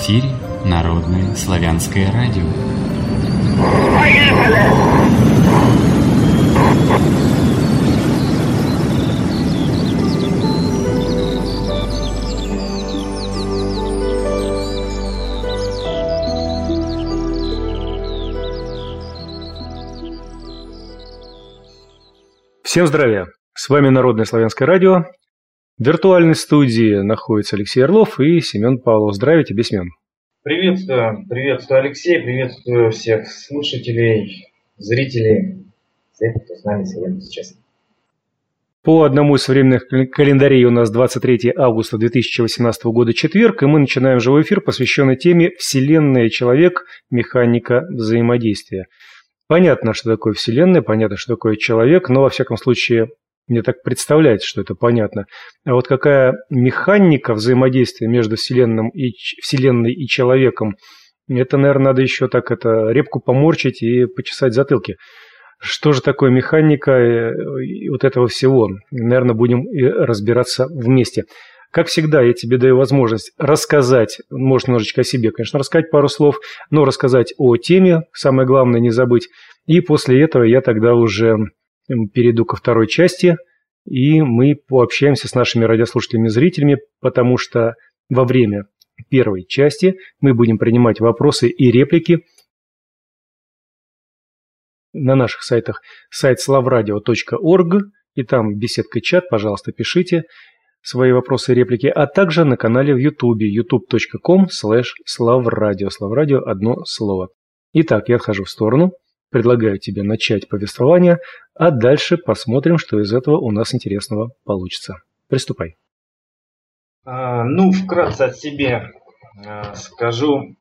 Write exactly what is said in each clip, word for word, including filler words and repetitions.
эфире Народное славянское радио. Поехали! Всем здравия! С вами Народное славянское радио. В виртуальной студии находится Алексей Орлов и Семен Павлов. Здравия тебе, Семен. Приветствую, приветствую, Алексей, приветствую всех слушателей, зрителей, всех, кто с нами сегодня сейчас. По одному из современных календарей у нас двадцать третьего августа две тысячи восемнадцатого года четверг, и мы начинаем живой эфир, посвященный теме «Вселенная и человек. Механика взаимодействия». Понятно, что такое Вселенная, понятно, что такое человек, но, во всяком случае, мне так представляется, что это понятно. А вот какая механика взаимодействия между Вселенным и, Вселенной и человеком, это, наверное, надо еще так это репку поморчить и почесать затылки. Что же такое механика вот этого всего? Наверное, будем разбираться вместе. Как всегда, я тебе даю возможность рассказать, может, немножечко о себе, конечно, рассказать пару слов, но рассказать о теме, самое главное, не забыть. И после этого я тогда уже перейду ко второй части, и мы пообщаемся с нашими радиослушателями и зрителями, потому что во время первой части мы будем принимать вопросы и реплики на наших сайтах. Сайт славрадио точка орг, и там беседка чат, пожалуйста, пишите свои вопросы и реплики, а также на канале в Ютубе ютуб точка ком слэш славрадио. Славрадио одно слово. Итак, я отхожу в сторону, предлагаю тебе начать повествование, а дальше посмотрим, что из этого у нас интересного получится. Приступай. А, ну, вкратце о себе а, скажу.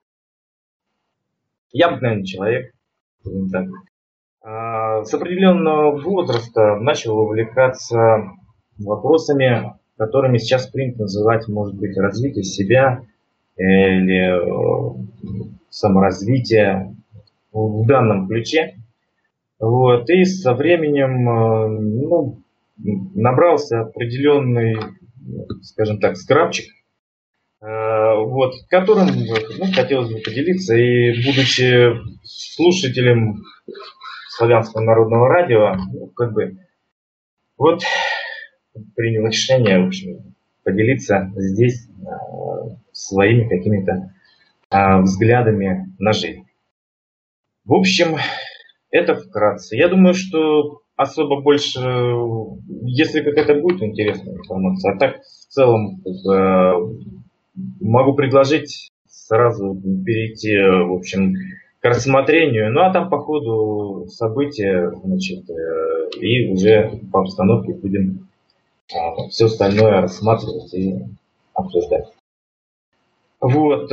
Я обыкновенный человек. Так. А, с определенного возраста начал увлекаться вопросами, которыми сейчас принято называть, может быть, развитие себя или э, саморазвитие в данном ключе. Вот. И со временем э, ну, набрался определенный, скажем так, скрабчик, э, вот, которым ну, хотелось бы поделиться. И будучи слушателем Славянского народного радио, ну, как бы, вот, принял решение, в общем, поделиться здесь э, своими какими-то э, взглядами на жизнь. В общем, это вкратце. Я думаю, что особо больше, если какая-то будет интересная информация, а так в целом э, могу предложить сразу перейти, в общем, к рассмотрению. Ну а там по ходу события, значит, э, и уже по обстановке будем все остальное рассматривать и обсуждать. Вот.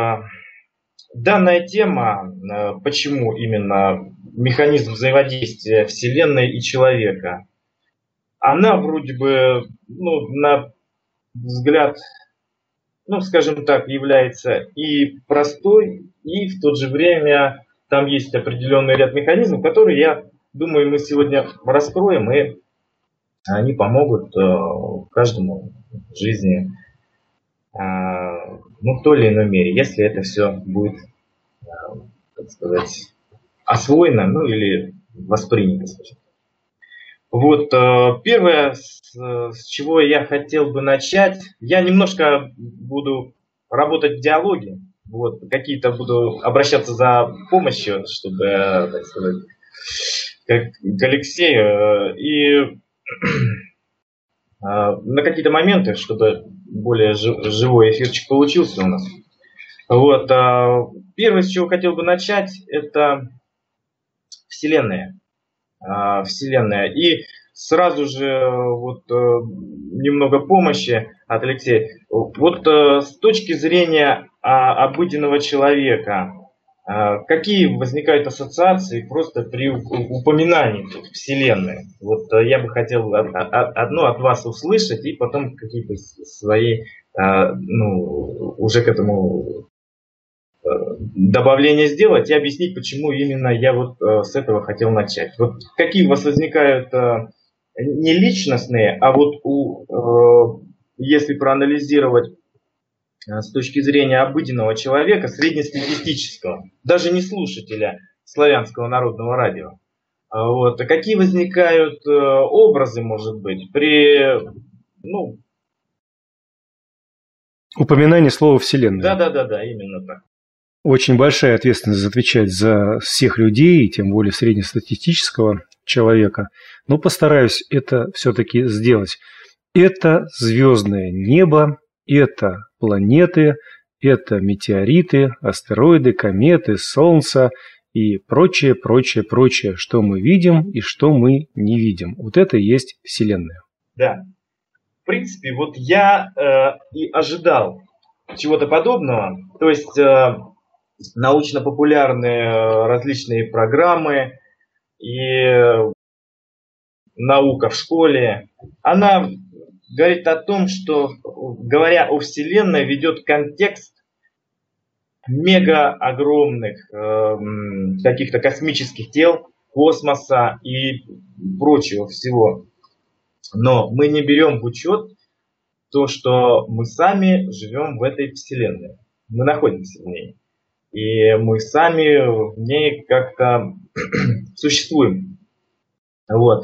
Данная тема, почему именно механизм взаимодействия Вселенной и человека, она вроде бы, ну, на взгляд, ну, скажем так, является и простой, и в то же время там есть определенный ряд механизмов, которые, я думаю, мы сегодня раскроем, и они помогут э, каждому в жизни, э, ну, в той или иной мере, если это все будет, э, так сказать, освоено, ну, или воспринято, скажем. Вот, э, первое, с, с чего я хотел бы начать, я немножко буду работать в диалоге, вот, какие-то буду обращаться за помощью, чтобы, э, так сказать, как к Алексею, э, и на какие-то моменты, чтобы более живой эфирчик получился у нас. Вот. Первое, с чего хотел бы начать, это Вселенная. Вселенная. И сразу же вот немного помощи от Алексея. Вот с точки зрения обыденного человека, какие возникают ассоциации просто при упоминании Вселенной? Вот я бы хотел одно от вас услышать и потом какие-то свои, ну, уже к этому добавления сделать и объяснить, почему именно я вот с этого хотел начать. Вот какие у вас возникают не личностные, а вот у, если проанализировать с точки зрения обыденного человека, среднестатистического, даже не слушателя славянского народного радио. Вот. А какие возникают образы, может быть, при... Ну, упоминание слова «вселенная». Да-да-да, именно так. Очень большая ответственность отвечать за всех людей, тем более среднестатистического человека. Но постараюсь это все-таки сделать. Это звездное небо, это планеты, это метеориты, астероиды, кометы, Солнце и прочее, прочее, прочее, что мы видим и что мы не видим. Вот это и есть Вселенная. Да. В принципе, вот я э, и ожидал чего-то подобного. То есть э, научно-популярные э, различные программы и э, наука в школе, она говорит о том, что, говоря о Вселенной, ведет контекст мега огромных э, каких-то космических тел, космоса и прочего всего. Но мы не берем в учет то, что мы сами живем в этой Вселенной. Мы находимся в ней. И мы сами в ней как-то существуем. Вот.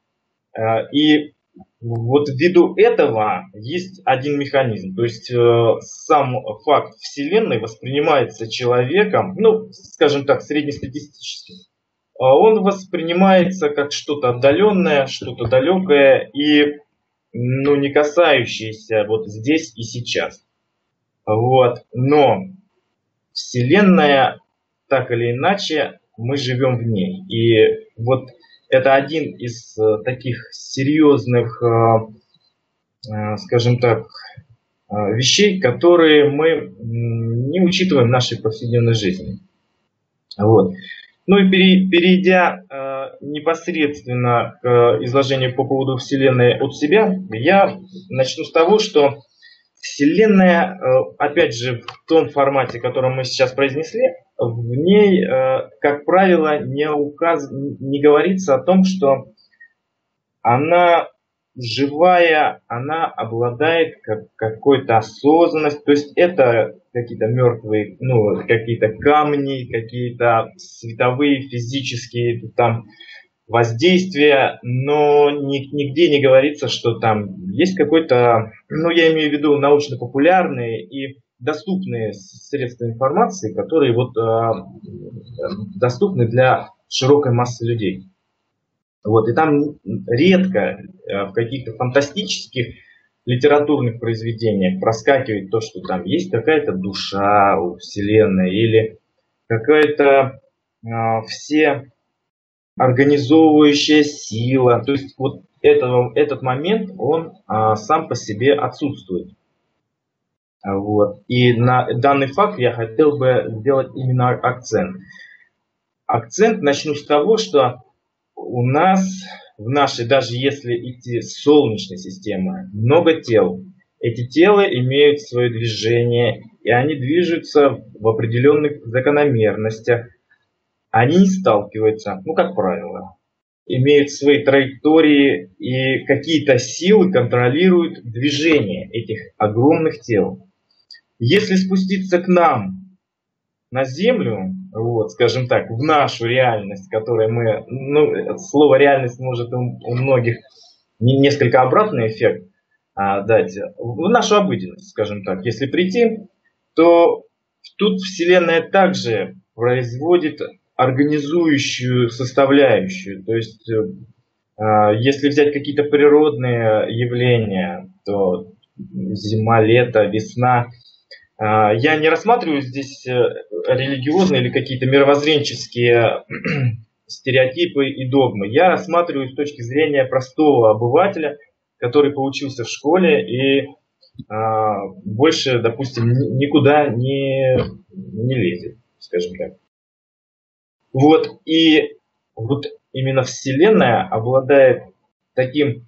И вот ввиду этого есть один механизм. То есть сам факт Вселенной воспринимается человеком, ну, скажем так, среднестатистически. Он воспринимается как что-то отдаленное, что-то далекое и, ну, не касающееся вот здесь и сейчас. Вот. Но Вселенная, так или иначе, мы живем в ней. И вот это один из таких серьезных, скажем так, вещей, которые мы не учитываем в нашей повседневной жизни. Вот. Ну и перейдя э, непосредственно к изложению по поводу Вселенной от себя, я начну с того, что Вселенная, э, опять же, в том формате, который мы сейчас произнесли, в ней, э, как правило, не, указ... не говорится о том, что она живая, она обладает как, какой-то осознанностью, то есть это какие-то мертвые, ну, какие-то камни, какие-то световые, физические там воздействия, но ни, нигде не говорится, что там есть какой-то, ну, я имею в виду научно-популярные и доступные средства информации, которые вот э, доступны для широкой массы людей. Вот, и там редко в каких-то фантастических литературных произведениях проскакивает то, что там есть какая-то душа у Вселенной или какая-то э, все организовывающая сила. То есть вот этого, этот момент, он э, сам по себе отсутствует. Вот. И на данный факт я хотел бы сделать именно акцент. Акцент начну с того, что у нас, в нашей, даже если идти с Солнечной системы, много тел. Эти тела имеют свое движение, и они движутся в определенных закономерностях. Они не сталкиваются, ну, как правило. Имеют свои траектории, и какие-то силы контролируют движение этих огромных тел. Если спуститься к нам, на Землю, вот, скажем так, в нашу реальность, которой мы, ну, слово реальность может у, у многих несколько обратный эффект а, дать, в нашу обыденность, скажем так, если прийти, то тут Вселенная также производит организующую составляющую, то есть а, если взять какие-то природные явления, то зима, лето, весна, я не рассматриваю здесь религиозные или какие-то мировоззренческие стереотипы и догмы. Я рассматриваю с точки зрения простого обывателя, который поучился в школе и а, больше, допустим, никуда не, не лезет, скажем так. Вот, и вот именно Вселенная обладает таким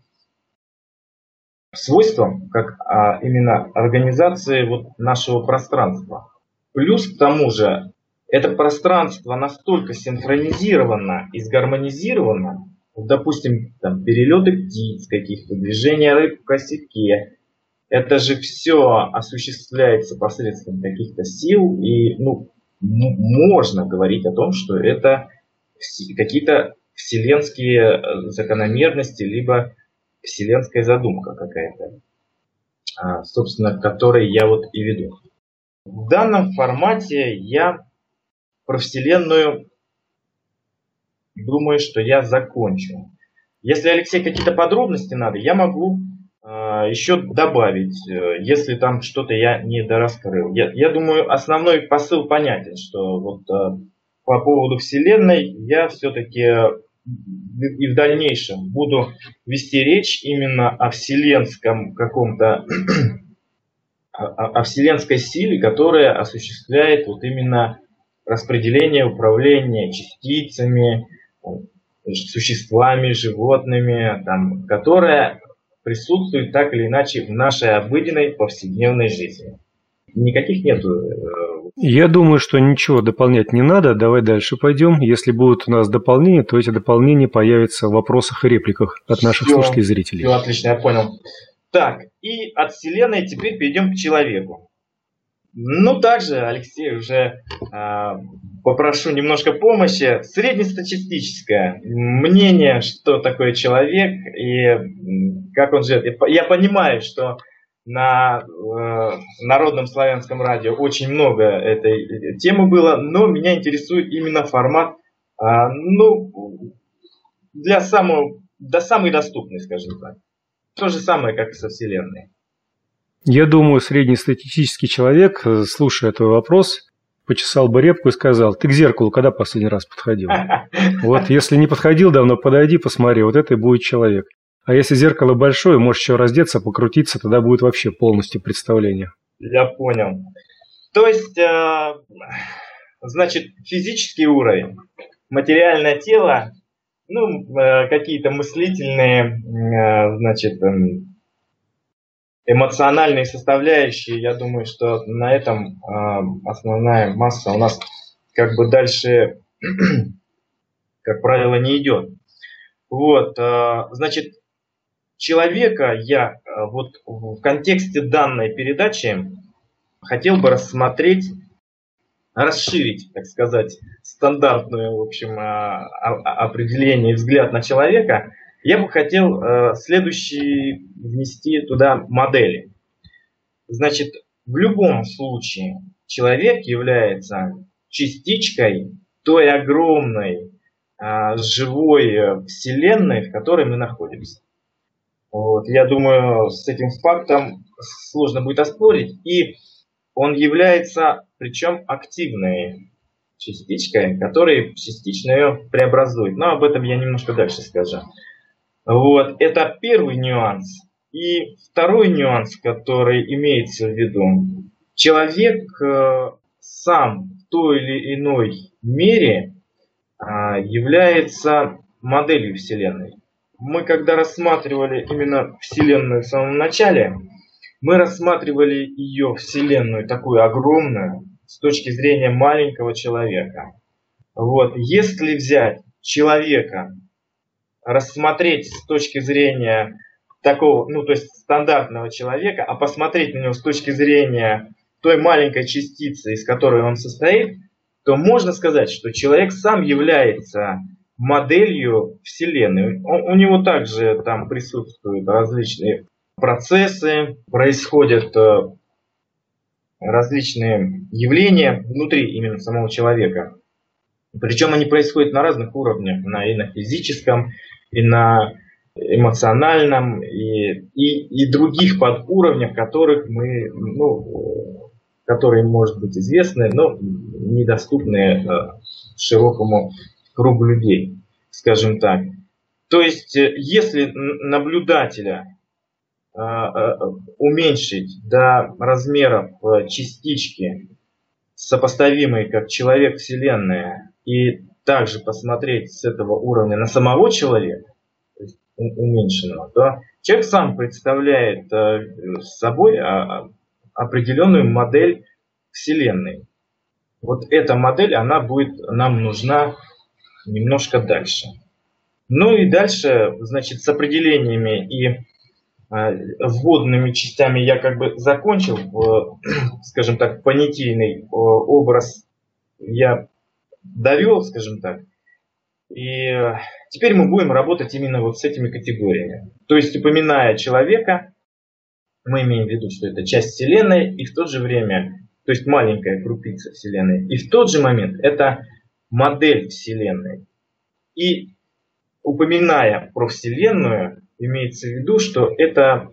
свойством, как а, именно организации вот нашего пространства. Плюс к тому же, это пространство настолько синхронизировано и сгармонизировано, допустим, там, перелеты птиц каких-то, движения рыб в косяке, это же все осуществляется посредством каких-то сил, и ну, можно говорить о том, что это какие-то вселенские закономерности, либо вселенская задумка какая-то, собственно, к которой я вот и веду. В данном формате я про Вселенную думаю, что я закончу. Если, Алексей, какие-то подробности надо, я могу э, еще добавить, э, если там что-то я не дораскрыл. Я, я думаю, основной посыл понятен, что вот э, по поводу Вселенной я все-таки и в дальнейшем буду вести речь именно о вселенском каком-то, о, о вселенской силе, которая осуществляет вот именно распределение, управление частицами, существами, животными, там, которая присутствует так или иначе в нашей обыденной повседневной жизни. Никаких нету. Я думаю, что ничего дополнять не надо. Давай дальше пойдем. Если будут у нас дополнения, то эти дополнения появятся в вопросах и репликах от наших все, слушателей и зрителей. Все отлично, я понял. Так, и от Вселенной теперь перейдем к человеку. Ну, также, Алексей, уже э, попрошу немножко помощи. Среднестатистическое мнение, что такое человек и как он живет. Я понимаю, что на э, Народном славянском радио очень много этой темы было, но меня интересует именно формат, э, ну, для самого, до самый доступный, скажем так. То же самое, как и со Вселенной. Я думаю, среднестатистический человек, слушая твой вопрос, почесал бы репку и сказал: ты к зеркалу когда последний раз подходил? Вот если не подходил давно, подойди, посмотри, вот это и будет человек. А если зеркало большое, можешь еще раздеться, покрутиться, тогда будет вообще полностью представление. Я понял. То есть, э, значит, физический уровень, материальное тело, ну, э, какие-то мыслительные, э, значит, э, эмоциональные составляющие, я думаю, что на этом э, основная масса у нас как бы дальше, как правило, не идет. Вот, э, значит, человека я э, вот в контексте данной передачи хотел бы рассмотреть, расширить, так сказать, стандартное, в общем, э, определение и взгляд на человека. Я бы хотел э, следующие внести туда модели. Значит, в любом случае человек является частичкой той огромной э, живой вселенной, в которой мы находимся. Вот, я думаю, с этим фактом сложно будет оспорить. И он является, причем, активной частичкой, которая частично ее преобразует. Но об этом я немножко дальше скажу. Вот, это первый нюанс. И второй нюанс, который имеется в виду. Человек э, сам в той или иной мере э, является моделью Вселенной. Мы когда рассматривали именно Вселенную в самом начале, мы рассматривали ее Вселенную такую огромную с точки зрения маленького человека. Вот, если взять человека, рассмотреть с точки зрения такого, ну, то есть стандартного человека, а посмотреть на него с точки зрения той маленькой частицы, из которой он состоит, то можно сказать, что человек сам является моделью Вселенной. Он, у него также там присутствуют различные процессы, происходят э, различные явления внутри именно самого человека. Причем они происходят на разных уровнях, на, и на физическом, и на эмоциональном, и, и, и других подуровнях, которых мы, ну, которые, может быть, известны, но недоступны э, широкому кругу людей, скажем так. То есть, если наблюдателя э, э, уменьшить до размеров частички, сопоставимой как человек Вселенная, и также посмотреть с этого уровня на самого человека, то есть уменьшенного, то человек сам представляет э, собой а, определенную модель Вселенной. Вот эта модель, она будет нам нужна немножко дальше. Ну и дальше, значит, с определениями и вводными частями я как бы закончил, скажем так, понятийный образ я довел, скажем так. И теперь мы будем работать именно вот с этими категориями. То есть, упоминая человека, мы имеем в виду, что это часть Вселенной, и в то же время, то есть маленькая крупица Вселенной, и в тот же момент это модель Вселенной. И упоминая про Вселенную, имеется в виду, что это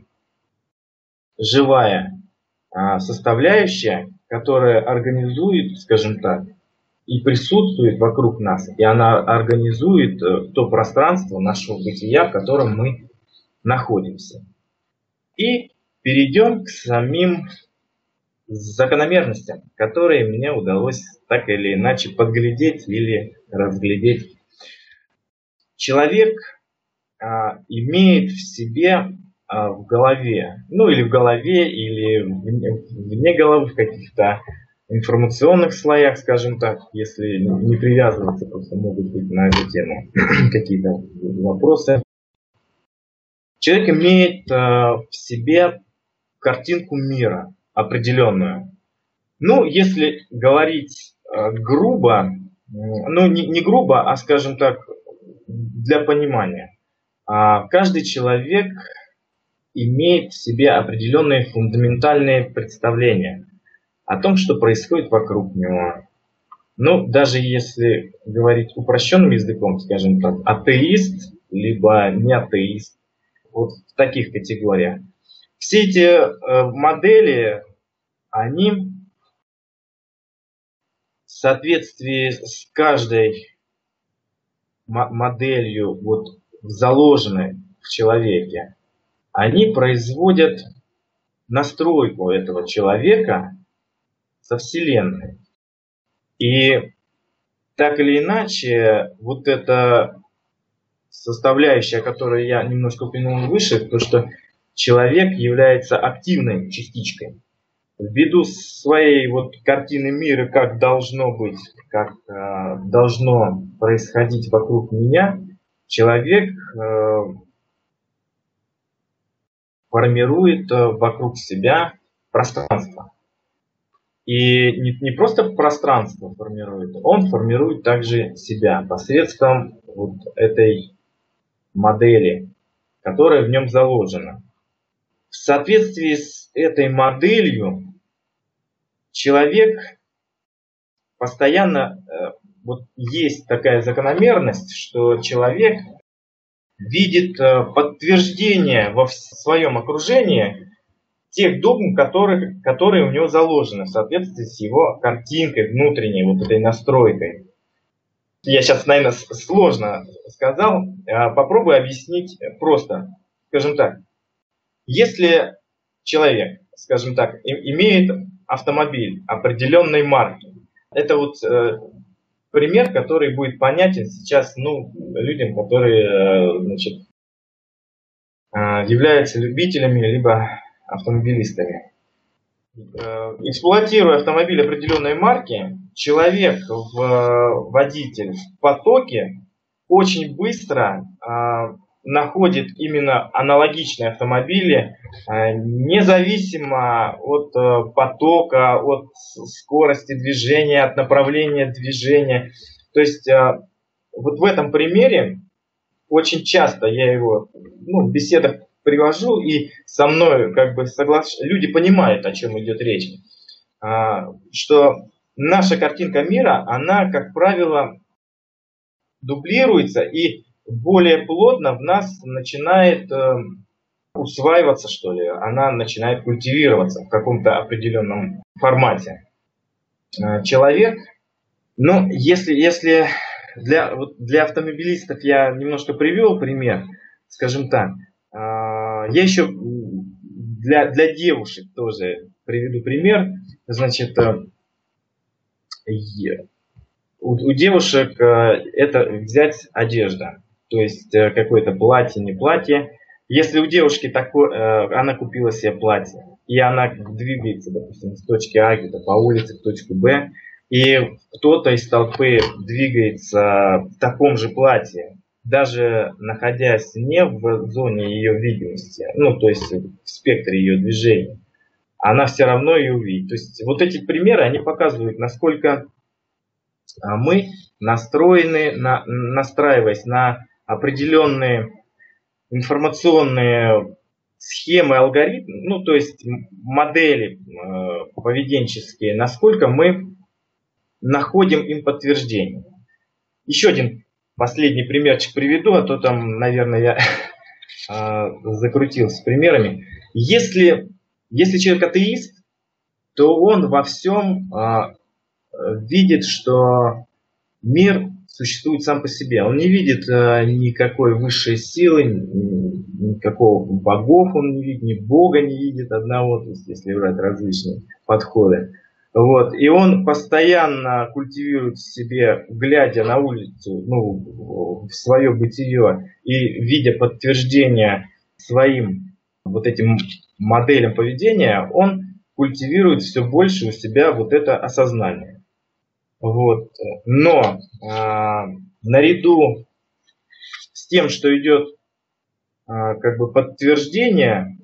живая а, составляющая, которая организует, скажем так, и присутствует вокруг нас, и она организует то пространство нашего бытия, в котором мы находимся. И перейдем к самим закономерностям, которые мне удалось так или иначе подглядеть или разглядеть. Человек а, имеет в себе, а, в голове, ну или в голове, или вне, вне головы, в каких-то информационных слоях, скажем так, если не привязываться, просто могут быть на эту тему какие-то вопросы. Человек имеет э, в себе картинку мира определенную. Ну, если говорить э, грубо, э, ну не, не грубо, а скажем так, для понимания, э, каждый человек имеет в себе определенные фундаментальные представления о том, что происходит вокруг него. Ну, даже если говорить упрощенным языком, скажем так, атеист, либо не атеист, вот в таких категориях. Все эти э, модели, они в соответствии с каждой моделью, вот, заложенной в человеке, они производят настройку этого человека со Вселенной. И так или иначе, вот эта составляющая, которую я немножко упомянул выше, то, что человек является активной частичкой. Ввиду своей вот картины мира, как должно быть, как э, должно происходить вокруг меня, человек э, формирует э, вокруг себя пространство. И не, не просто пространство формирует, он формирует также себя посредством вот этой модели, которая в нем заложена. В соответствии с этой моделью человек постоянно, вот есть такая закономерность, что человек видит подтверждение во своем окружении тех догм, которые, которые у него заложены в соответствии с его картинкой внутренней, вот этой настройкой. Я сейчас, наверное, сложно сказал, попробую объяснить просто. Скажем так, если человек, скажем так, имеет автомобиль определенной марки, это вот э, пример, который будет понятен сейчас, ну, людям, которые э, значит, э, являются любителями либо автомобилистами. Эксплуатируя автомобиль определенной марки, человек, в, водитель в потоке очень быстро э, находит именно аналогичные автомобили, э, независимо от э, потока, от скорости движения, от направления движения. То есть э, вот в этом примере очень часто я его ну, в беседах привожу, и со мной как бы соглаш... люди понимают, о чем идет речь, что наша картинка мира, она, как правило, дублируется и более плотно в нас начинает усваиваться, что ли, она начинает культивироваться в каком-то определенном формате. Человек, ну, если, если для, вот для автомобилистов я немножко привел пример, скажем так, я еще для, для девушек тоже приведу пример. Значит, у, у девушек это взять одежда, то есть какое-то платье, не платье. Если у девушки такое, она купила себе платье, и она двигается, допустим, с точки А где-то по улице в точку Б, и кто-то из толпы двигается в таком же платье, даже находясь не в зоне ее видимости, ну, то есть в спектре ее движения, она все равно ее увидит. То есть вот эти примеры, они показывают, насколько мы настроены, на, настраиваясь на определенные информационные схемы, алгоритмы, ну, то есть модели э, поведенческие, насколько мы находим им подтверждение. Еще один последний примерчик приведу, а то там, наверное, я э, закрутился с примерами. Если, если человек атеист, то он во всем э, видит, что мир существует сам по себе. Он не видит э, никакой высшей силы, никакого богов он не видит, ни бога не видит одного, то есть, если брать различные подходы. Вот. И он постоянно культивирует в себе, глядя на улицу, ну, в свое бытие и видя подтверждение своим вот этим моделям поведения, он культивирует все больше у себя вот это осознание. Вот. Но э, наряду с тем, что идет э, как бы подтверждение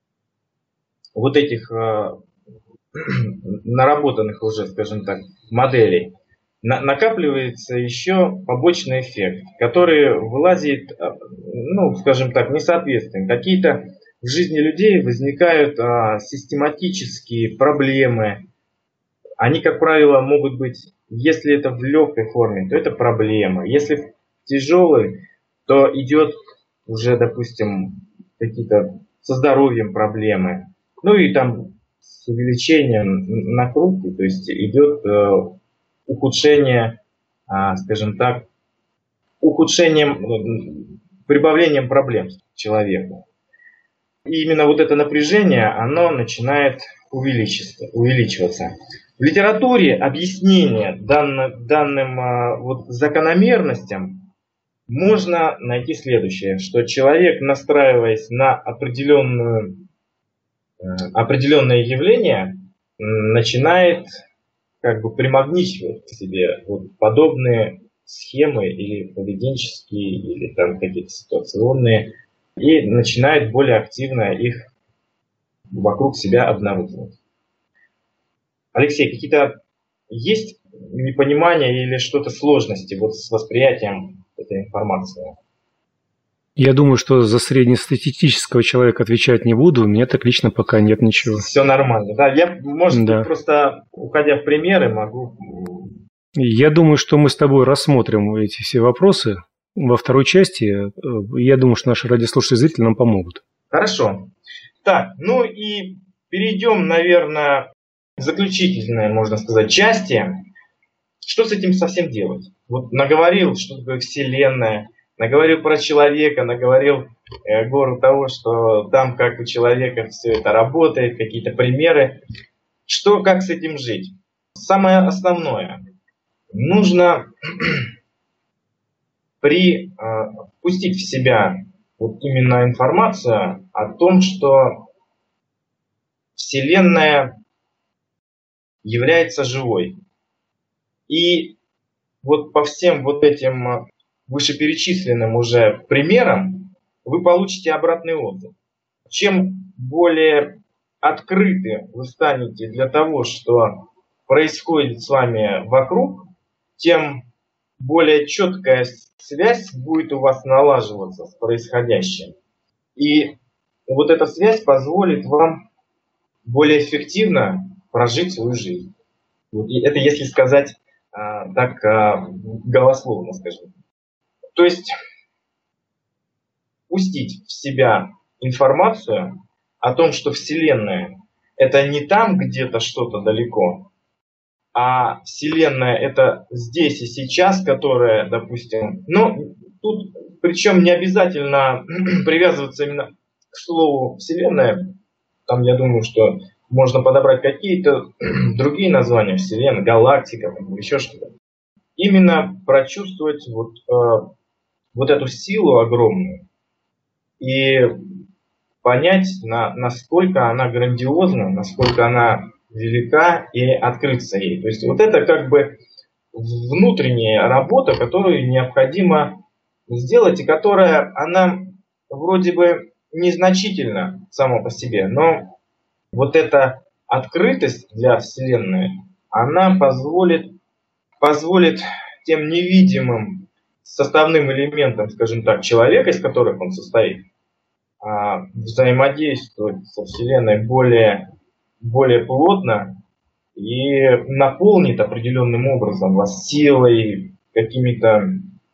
вот этих э, наработанных уже, скажем так, моделей, на, накапливается еще побочный эффект, который вылазит, э, ну, скажем так, несоответственно. Какие-то в жизни людей возникают э, систематические проблемы. Они, как правило, могут быть, если это в легкой форме, то это проблема. Если в тяжелой, то идет уже, допустим, какие-то со здоровьем проблемы. Ну и там с увеличением накрутки, то есть идет э, ухудшение, э, скажем так, ухудшением, прибавлением проблем человеку. И именно вот это напряжение, оно начинает увеличиваться. увеличиваться. В литературе объяснение данным, данным а, вот, закономерностям можно найти следующее, что человек, настраиваясь на определенную, э, определенное явление, начинает как бы примагничивать к себе вот подобные схемы или поведенческие, или там какие-то ситуационные, и начинает более активно их вокруг себя обнаруживать. Алексей, какие-то есть непонимания или что-то сложности вот с восприятием этой информации? Я думаю, что за среднестатистического человека отвечать не буду. У меня так лично пока нет ничего. Все нормально. Да, я, может да. быть, просто, уходя в примеры, могу... Я думаю, что мы с тобой рассмотрим эти все вопросы во второй части. Я думаю, что наши радиослушатели и зрители нам помогут. Хорошо. Так, ну и перейдем, наверное... заключительной, можно сказать, части. Что с этим совсем делать? Вот наговорил, что такое Вселенная, наговорил про человека, наговорил э, гору того, что там как у человека все это работает, какие-то примеры. Что, как с этим жить? Самое основное. Нужно при, э, впустить в себя вот именно информацию о том, что Вселенная является живой. И вот по всем вот этим вышеперечисленным уже примерам вы получите обратный отзыв. Чем более открыты вы станете для того, что происходит с вами вокруг, тем более четкая связь будет у вас налаживаться с происходящим. И вот эта связь позволит вам более эффективно прожить свою жизнь. Вот, и это если сказать а, так а, голословно, скажем. То есть пустить в себя информацию о том, что Вселенная это не там где-то что-то далеко, а Вселенная это здесь и сейчас, которая, допустим, ну, тут причем не обязательно привязываться именно к слову Вселенная. Там, я думаю, что можно подобрать какие-то другие названия Вселенной, галактика, еще что-то. Именно прочувствовать вот, э, вот эту силу огромную и понять, на, насколько она грандиозна, насколько она велика, и открыться ей. То есть вот это как бы внутренняя работа, которую необходимо сделать, и которая, она вроде бы незначительна сама по себе, но вот эта открытость для Вселенной, она позволит, позволит тем невидимым составным элементам, скажем так, человека, из которых он состоит, взаимодействовать со Вселенной более, более плотно и наполнит определенным образом вас силой, какими-то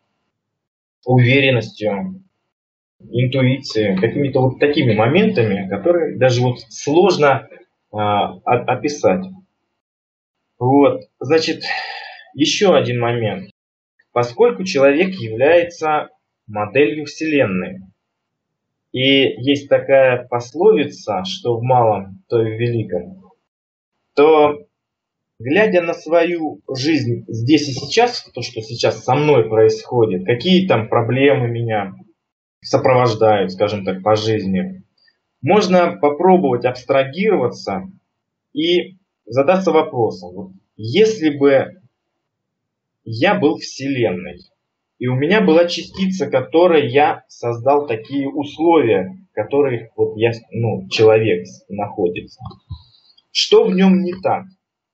уверенностью, интуицией, какими-то вот такими моментами, которые даже вот сложно а, описать. Вот, значит, еще один момент. Поскольку человек является моделью Вселенной, и есть такая пословица, что в малом, то и в великом, то, глядя на свою жизнь здесь и сейчас, то, что сейчас со мной происходит, какие там проблемы меня сопровождают, скажем так, по жизни, можно попробовать абстрагироваться и задаться вопросом, вот, если бы я был Вселенной, и у меня была частица, которой я создал такие условия, в которых вот я, ну, человек находится, что в нем не так?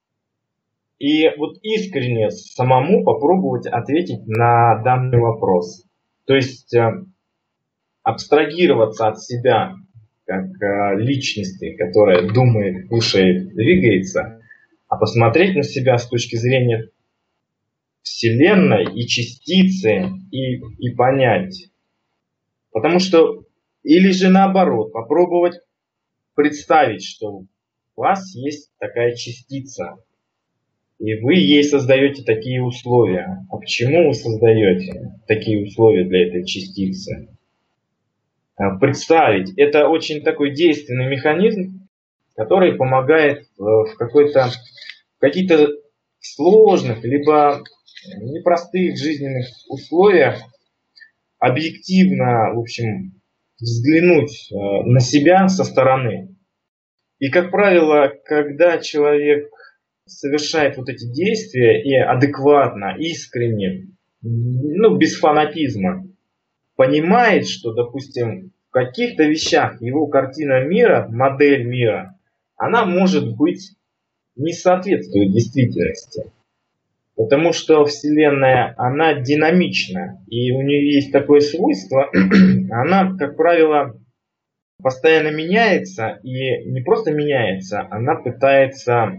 И вот искренне самому попробовать ответить на данный вопрос. То есть э, абстрагироваться от себя как э, личности, которая думает, кушает, двигается, а посмотреть на себя с точки зрения Вселенной и частицы и, и понять. Потому что, или же наоборот, попробовать представить, что у вас есть такая частица, и вы ей создаете такие условия. А почему вы создаете такие условия для этой частицы? Представить. Это очень такой действенный механизм, который помогает в, какой-то, в каких-то сложных, либо непростых жизненных условиях объективно, в общем, взглянуть на себя со стороны. И, как правило, когда человек совершает вот эти действия и адекватно, искренне, ну, без фанатизма, понимает, что, допустим, в каких-то вещах его картина мира, модель мира, она может быть не соответствует действительности. Потому что Вселенная, она динамична, и у нее есть такое свойство, она, как правило, постоянно меняется, и не просто меняется, она пытается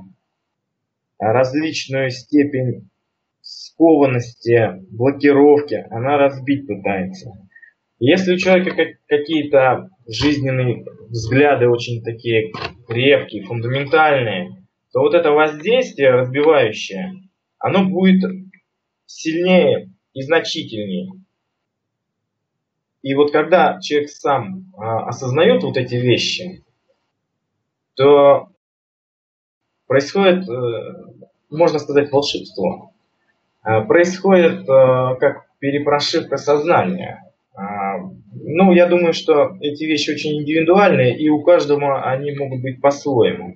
различную степень скованности, блокировки, она разбить пытается. Если у человека какие-то жизненные взгляды очень такие крепкие, фундаментальные, то вот это воздействие разбивающее, оно будет сильнее и значительнее. И вот когда человек сам а, осознает вот эти вещи, то происходит, можно сказать, волшебство. Происходит как перепрошивка сознания. Ну, я думаю, что эти вещи очень индивидуальные, и у каждого они могут быть по-своему.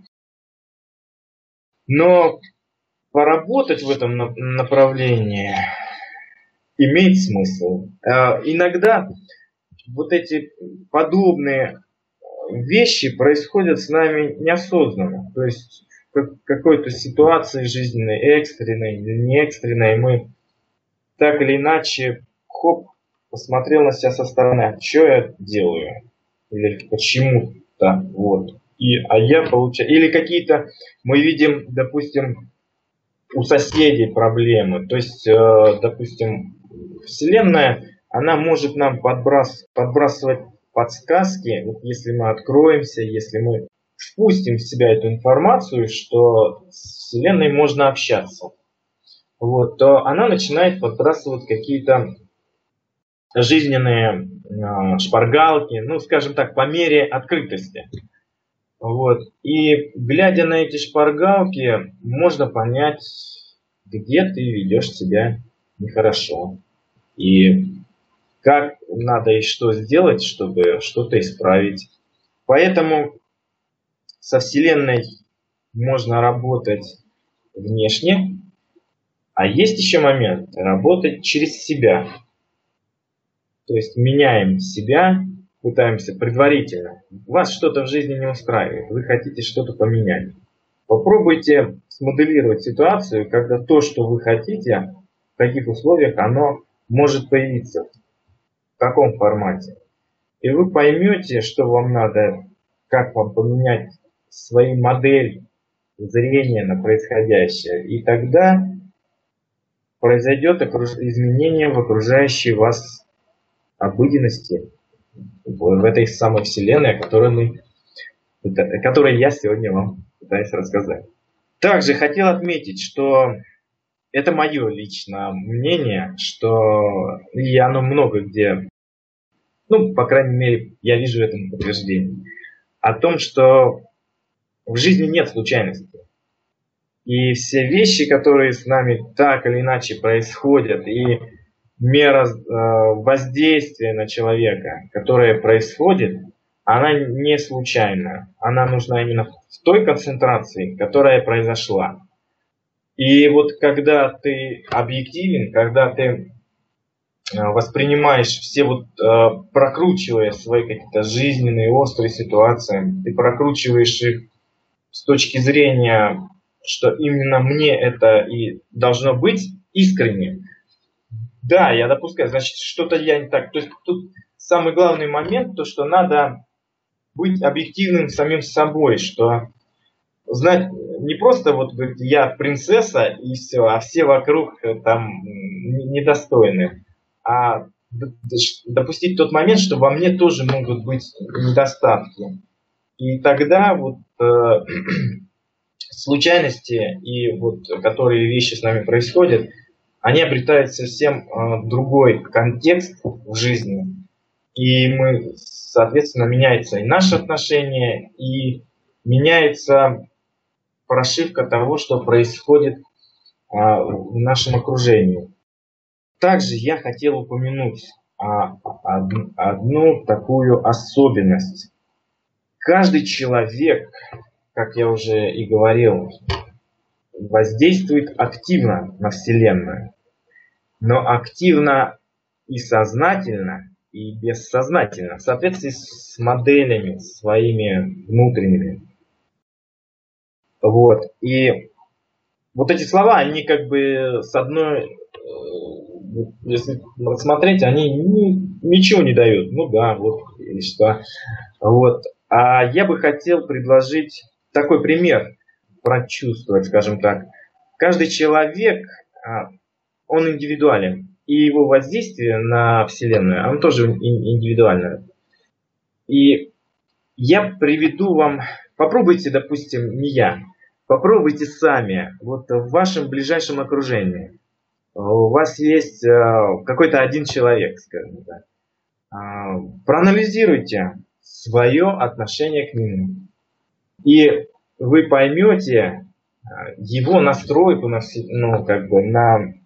Но поработать в этом направлении имеет смысл. Иногда вот эти подобные вещи происходят с нами неосознанно. То есть в какой-то ситуации жизненной, экстренной или не экстренной, мы так или иначе, хоп, посмотрел на себя со стороны, что я делаю, или почему-то, вот. И, а я получаю, или какие-то, мы видим, допустим, у соседей проблемы, то есть, э, допустим, Вселенная, она может нам подбрас, подбрасывать подсказки, вот если мы откроемся, если мы впустим в себя эту информацию, что с Вселенной можно общаться, вот, то она начинает подбрасывать какие-то жизненные э, шпаргалки, ну, скажем так, по мере открытости. Вот. И глядя на эти шпаргалки, можно понять, где ты ведешь себя нехорошо. И как надо и что сделать, чтобы что-то исправить. Поэтому со Вселенной можно работать внешне, а есть еще момент работать через себя. То есть меняем себя, пытаемся предварительно. Вас что-то в жизни не устраивает, вы хотите что-то поменять. Попробуйте смоделировать ситуацию, когда то, что вы хотите, в каких условиях оно может появиться, в каком формате. И вы поймете, что вам надо, как вам поменять свою модель зрения на происходящее. И тогда произойдет изменение в окружающей вас обыденности, в этой самой вселенной, о которой, мы, о которой я сегодня вам пытаюсь рассказать. Также хотел отметить, что это мое личное мнение, что и оно много где, ну, по крайней мере, я вижу этому подтверждение, о том, что в жизни нет случайностей. И все вещи, которые с нами так или иначе происходят, и мера воздействия на человека, которая происходит, она не случайна. Она нужна именно в той концентрации, которая произошла. И вот когда ты объективен, когда ты воспринимаешь все, вот прокручивая свои какие-то жизненные острые ситуации, ты прокручиваешь их с точки зрения, что именно мне это и должно быть искренне. Да, я допускаю, значит, что-то я не так. То есть тут самый главный момент, то, что надо быть объективным самим собой, что знать не просто вот говорить, я принцесса и все, а все вокруг там недостойны, а допустить тот момент, что во мне тоже могут быть недостатки. И тогда вот э, случайности и вот которые вещи с нами происходят, они обретают совсем э, другой контекст в жизни. И мы, соответственно, меняется и наше отношение, и меняется прошивка того, что происходит э, в нашем окружении. Также я хотел упомянуть э, одну, одну такую особенность. Каждый человек, как я уже и говорил, воздействует активно на Вселенную, но активно и сознательно, и бессознательно, в соответствии с моделями своими внутренними. Вот. И вот эти слова, они как бы с одной, если смотреть, они ни, ничего не дают. Ну да, вот и что. Вот. А я бы хотел предложить такой пример, прочувствовать, скажем так. Каждый человек, он индивидуален, и его воздействие на Вселенную, оно тоже индивидуальное. И я приведу вам, попробуйте, допустим, не я, попробуйте сами, вот в вашем ближайшем окружении. У вас есть какой-то один человек, скажем так. Проанализируйте свое отношение к нему. И вы поймете его настройку на, ну, как бы на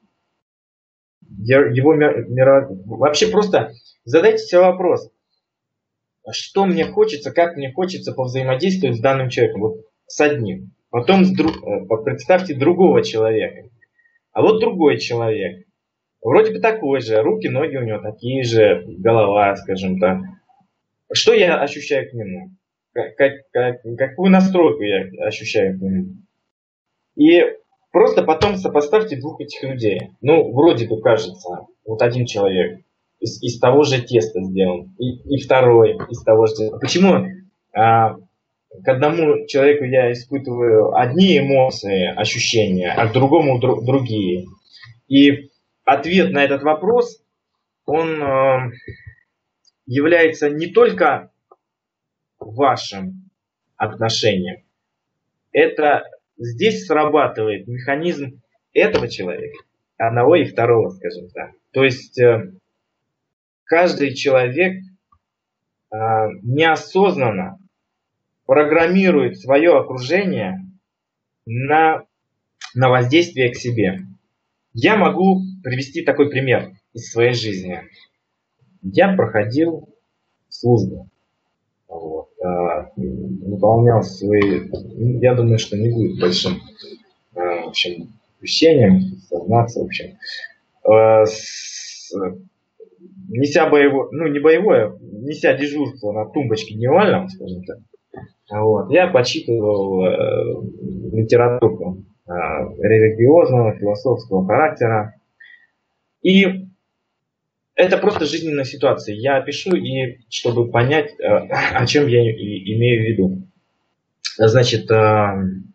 его миро... Вообще просто задайте себе вопрос, что мне хочется, как мне хочется повзаимодействовать с данным человеком, вот с одним. Потом с друг... представьте другого человека. А вот другой человек, вроде бы такой же, руки, ноги у него такие же, голова, скажем так. Что я ощущаю к нему? Как, как, какую настройку я ощущаю к нему? И просто потом сопоставьте двух этих людей. Ну, вроде бы кажется, вот один человек из, из того же теста сделан, и, и второй из того же теста. Почему а, к одному человеку я испытываю одни эмоции, ощущения, а к другому дру, другие? И ответ на этот вопрос, он а, является не только вашим отношением. Это здесь срабатывает механизм этого человека, одного и второго, скажем так. То есть э, каждый человек э, неосознанно программирует свое окружение на, на воздействие к себе. Я могу привести такой пример из своей жизни. Я проходил службу. Вот, а, выполнял свои, я думаю, что не будет большим а, в общем, ощущением сознаться, в общем. А, с, неся боевое, ну не боевое, неся дежурство на тумбочке дневальном, скажем так, вот, я почитывал э, литературу э, религиозного, философского характера. И это просто жизненная ситуация. Я пишу, и чтобы понять, э, о чем я и, имею в виду. Значит, э,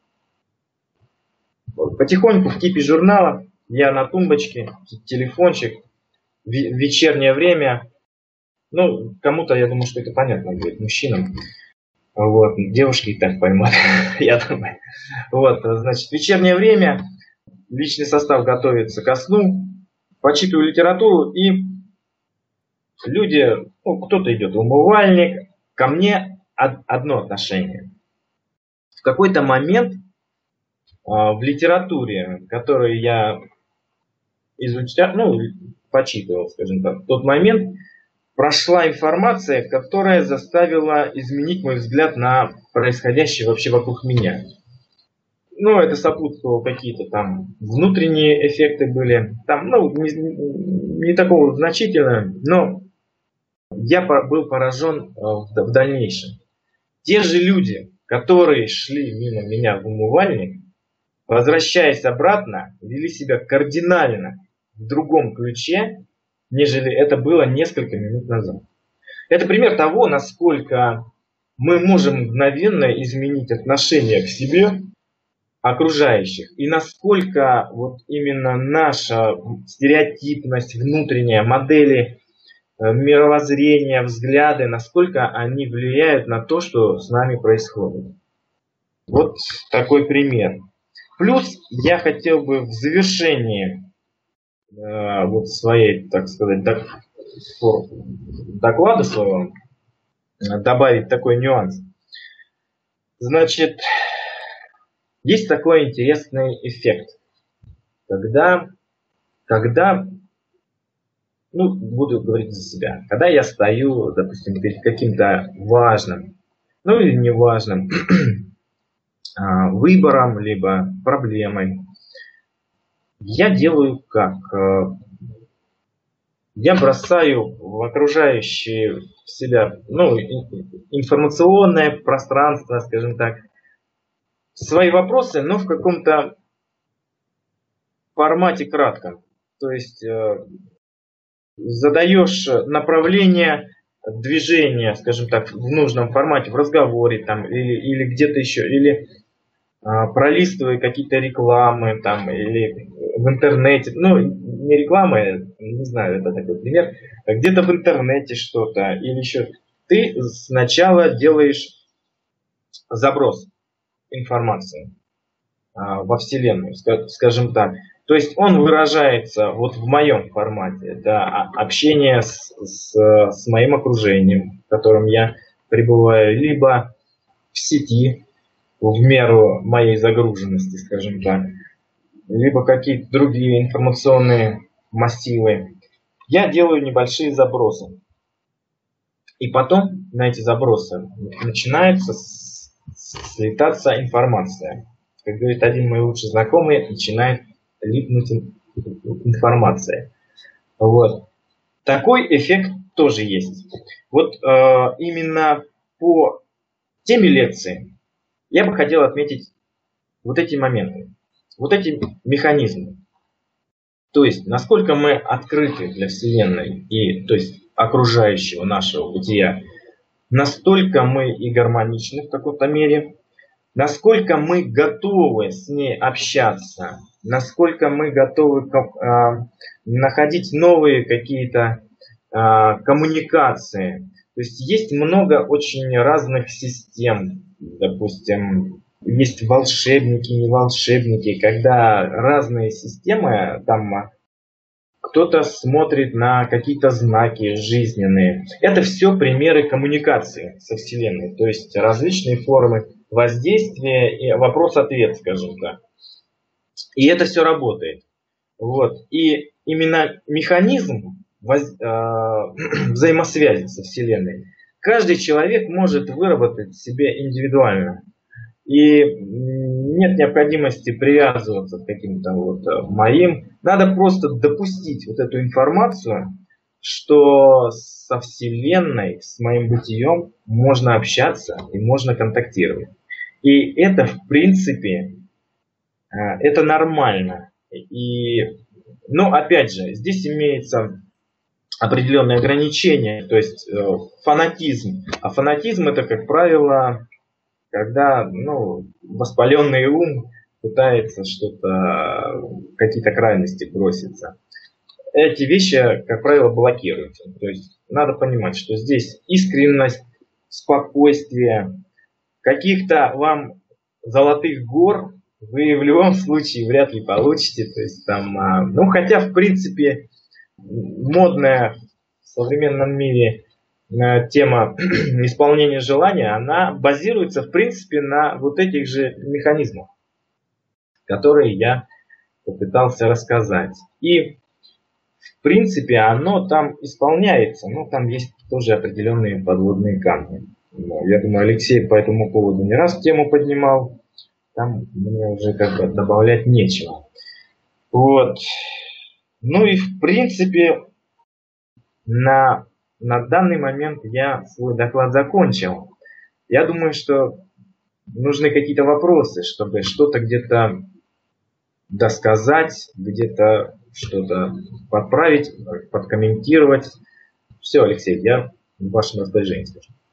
потихоньку в кипе журнала я на тумбочке, телефончик, в вечернее время. Ну, кому-то, я думаю, что это понятно будет, мужчинам. Вот, девушки и так поймут, я думаю. Вот, значит, вечернее время, личный состав готовится ко сну, почитываю литературу, и люди, ну, кто-то идет в умывальник, ко мне одно отношение. В какой-то момент в литературе, которую я изучал, ну, почитывал, скажем так, в тот момент прошла информация, которая заставила изменить мой взгляд на происходящее вообще вокруг меня. Ну, это сопутствовало какие-то там внутренние эффекты были. Там, ну, не, не такого значительного, но я был поражен в дальнейшем. Те же люди, которые шли мимо меня в умывальник, возвращаясь обратно, вели себя кардинально в другом ключе, нежели это было несколько минут назад. Это пример того, насколько мы можем мгновенно изменить отношение к себе, окружающих, и насколько вот именно наша стереотипность, внутренняя, модели мировоззрения, взгляды, насколько они влияют на то, что с нами происходит. Вот такой пример. Плюс я хотел бы в завершении э, вот своей, так сказать, док, доклада своего добавить такой нюанс. Значит, есть такой интересный эффект, когда, когда, ну, буду говорить за себя, когда я стою, допустим, перед каким-то важным, ну или неважным выбором, либо проблемой, я делаю как? Я бросаю в окружающее себя, ну, информационное пространство, скажем так, свои вопросы, но в каком-то формате кратком. То есть э, задаешь направление движения, скажем так, в нужном формате, в разговоре там, или, или где-то еще, или э, пролистывая какие-то рекламы там, или в интернете, ну, не рекламы, не знаю, это такой пример, а где-то в интернете что-то, или еще. Ты сначала делаешь заброс информации а, во Вселенную, скажем так. То есть он выражается вот в моем формате. Это общение с, с, с моим окружением, в котором я пребываю, либо в сети, в меру моей загруженности, скажем так, либо какие-то другие информационные массивы. Я делаю небольшие забросы. И потом на эти забросы начинается слетаться информация. Как говорит один мой лучший знакомый, начинает липнуть информация. Вот. Такой эффект тоже есть. Вот э, именно по теме лекции я бы хотел отметить вот эти моменты, вот эти механизмы. То есть, насколько мы открыты для Вселенной и, то есть, окружающего нашего бытия, настолько мы и гармоничны в какой-то мере, насколько мы готовы с ней общаться, насколько мы готовы э, находить новые какие-то э, коммуникации. То есть есть много очень разных систем, допустим, есть волшебники, не волшебники, когда разные системы, там кто-то смотрит на какие-то знаки жизненные. Это все примеры коммуникации со Вселенной, то есть различные формы воздействия и вопрос-ответ, скажем так. И это все работает. Вот. И именно механизм воз... взаимосвязи со Вселенной каждый человек может выработать себе индивидуально. И нет необходимости привязываться к каким-то вот моим. Надо просто допустить вот эту информацию, что со Вселенной, с моим бытием можно общаться и можно контактировать. И это, в принципе, это нормально. И, ну, опять же, здесь имеется определенные ограничения, то есть фанатизм. А фанатизм это, как правило, когда, ну, воспаленный ум пытается что-то, какие-то крайности броситься. Эти вещи, как правило, блокируются. То есть надо понимать, что здесь искренность, спокойствие, каких-то вам золотых гор вы в любом случае вряд ли получите. То есть там, ну, хотя, в принципе, модная в современном мире тема исполнения желания, она базируется, в принципе, на вот этих же механизмах, которые я попытался рассказать. И, в принципе, оно там исполняется, но там есть тоже определенные подводные камни. Ну, я думаю, Алексей по этому поводу не раз тему поднимал. Там мне уже как бы добавлять нечего. Вот. Ну и, в принципе, на, на данный момент я свой доклад закончил. Я думаю, что нужны какие-то вопросы, чтобы что-то где-то досказать, где-то что-то подправить, подкомментировать. Все, Алексей, я в вашем распоряжении.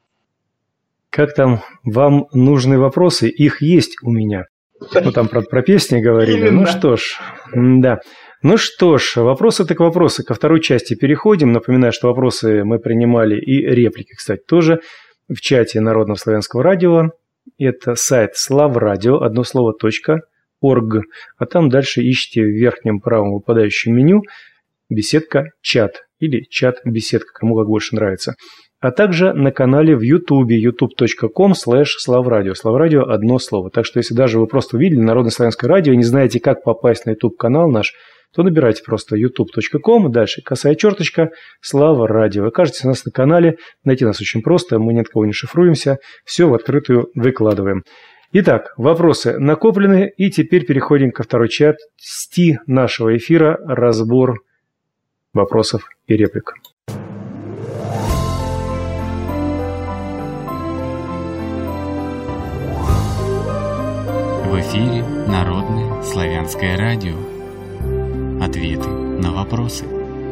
Как там, вам нужны вопросы? Их есть у меня. Ну, там про, про песни говорили. Именно. Ну что ж, да. Ну что ж, вопросы так вопросы. Ко второй части переходим. Напоминаю, что вопросы мы принимали и реплики, кстати, тоже в чате Народного славянского радио. Это сайт славрадио, одно слово, точка, орг. А там дальше ищите в верхнем правом выпадающем меню беседка чат или чат-беседка, кому как больше нравится. А также на канале в Ютубе, ютуб точка ком слэш славрадио. Славрадио одно слово. Так что если даже вы просто увидели Народное славянское радио и не знаете, как попасть на YouTube-канал наш, то набирайте просто ютуб точка ком, дальше косая черточка, Слава Радио. Окажетесь у нас на канале, найти нас очень просто, мы ни от кого не шифруемся, все в открытую выкладываем. Итак, вопросы накоплены, и теперь переходим ко второй части нашего эфира, разбор вопросов и реплик. В эфире Народное славянское радио. Ответы на вопросы.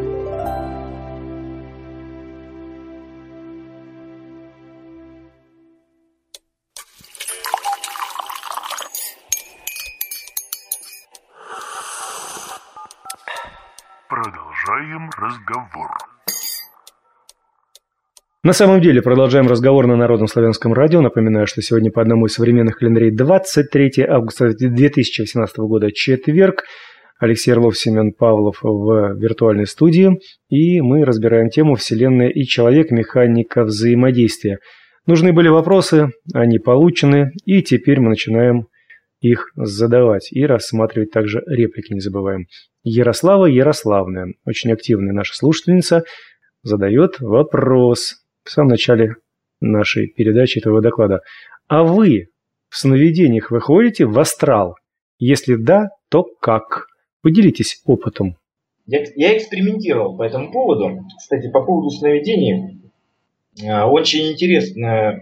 Продолжаем разговор. На самом деле, продолжаем разговор на Народном славянском радио. Напоминаю, что сегодня по одному из современных календарей двадцать третьего августа две тысячи восемнадцатого года, четверг. Алексей Орлов, Семен Павлов в виртуальной студии. И мы разбираем тему «Вселенная и человек. Механика взаимодействия». Нужны были вопросы, они получены. И теперь мы начинаем их задавать. И рассматривать также реплики, не забываем. Ярослава Ярославная, очень активная наша слушательница, задает вопрос в самом начале нашей передачи, этого доклада. А вы в сновидениях выходите в астрал? Если да, то как? Поделитесь опытом. Я, я экспериментировал по этому поводу. Кстати, по поводу сновидений. Очень интересный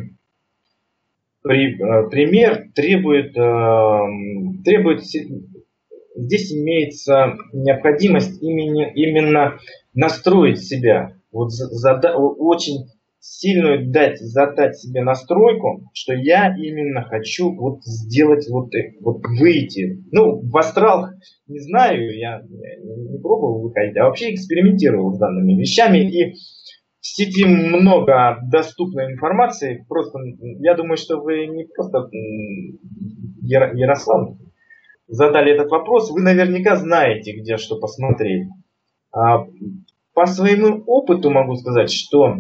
пример. Требует, требует, здесь имеется необходимость именно, именно настроить себя. Вот зада, очень сильную дать, задать себе настройку, что я именно хочу вот сделать, вот, вот выйти. Ну, в астрал не знаю, я не пробовал выходить, а вообще экспериментировал с данными вещами. И в сети много доступной информации. Просто я думаю, что вы не просто Яро, Ярослав задали этот вопрос, вы наверняка знаете, где что посмотреть. По своему опыту могу сказать, что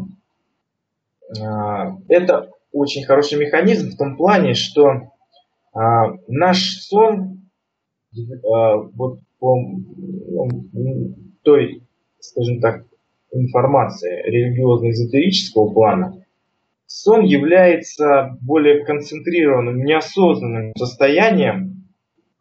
это очень хороший механизм в том плане, что наш сон, вот по той, скажем так, информации религиозно-эзотерического плана, сон является более концентрированным, неосознанным состоянием,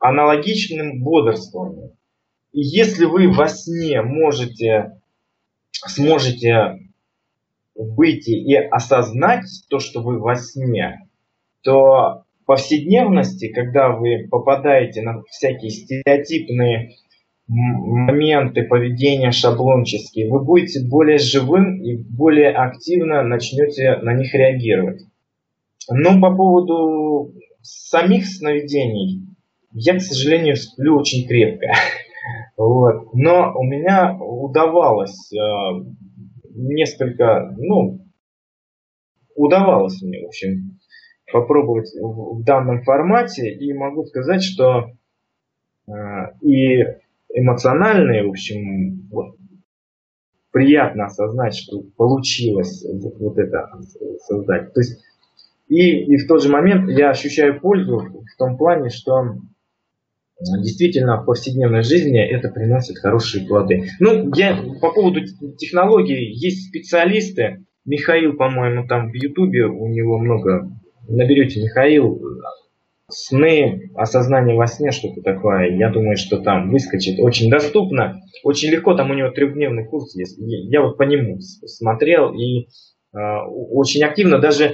аналогичным бодрствованию. И если вы во сне можете сможете выйти и осознать то, что вы во сне, то в повседневности, когда вы попадаете на всякие стереотипные моменты поведения шаблонческие, вы будете более живым и более активно начнете на них реагировать. Но по поводу самих сновидений, я, к сожалению, сплю очень крепко. Вот. Но у меня удавалось э, несколько, ну, удавалось мне, в общем, попробовать в, в данном формате, и могу сказать, что э, и эмоционально, в общем, вот, приятно осознать, что получилось вот, вот это создать. То есть, и, и в тот же момент я ощущаю пользу в том плане, что действительно в повседневной жизни это приносит хорошие плоды. Ну, я по поводу технологий, есть специалисты, Михаил, по-моему, там в Ютубе, у него много, наберете Михаил, сны, осознание во сне, что-то такое, я думаю, что там выскочит очень доступно, очень легко, там у него трехдневный курс есть, я вот по нему смотрел и э, очень активно даже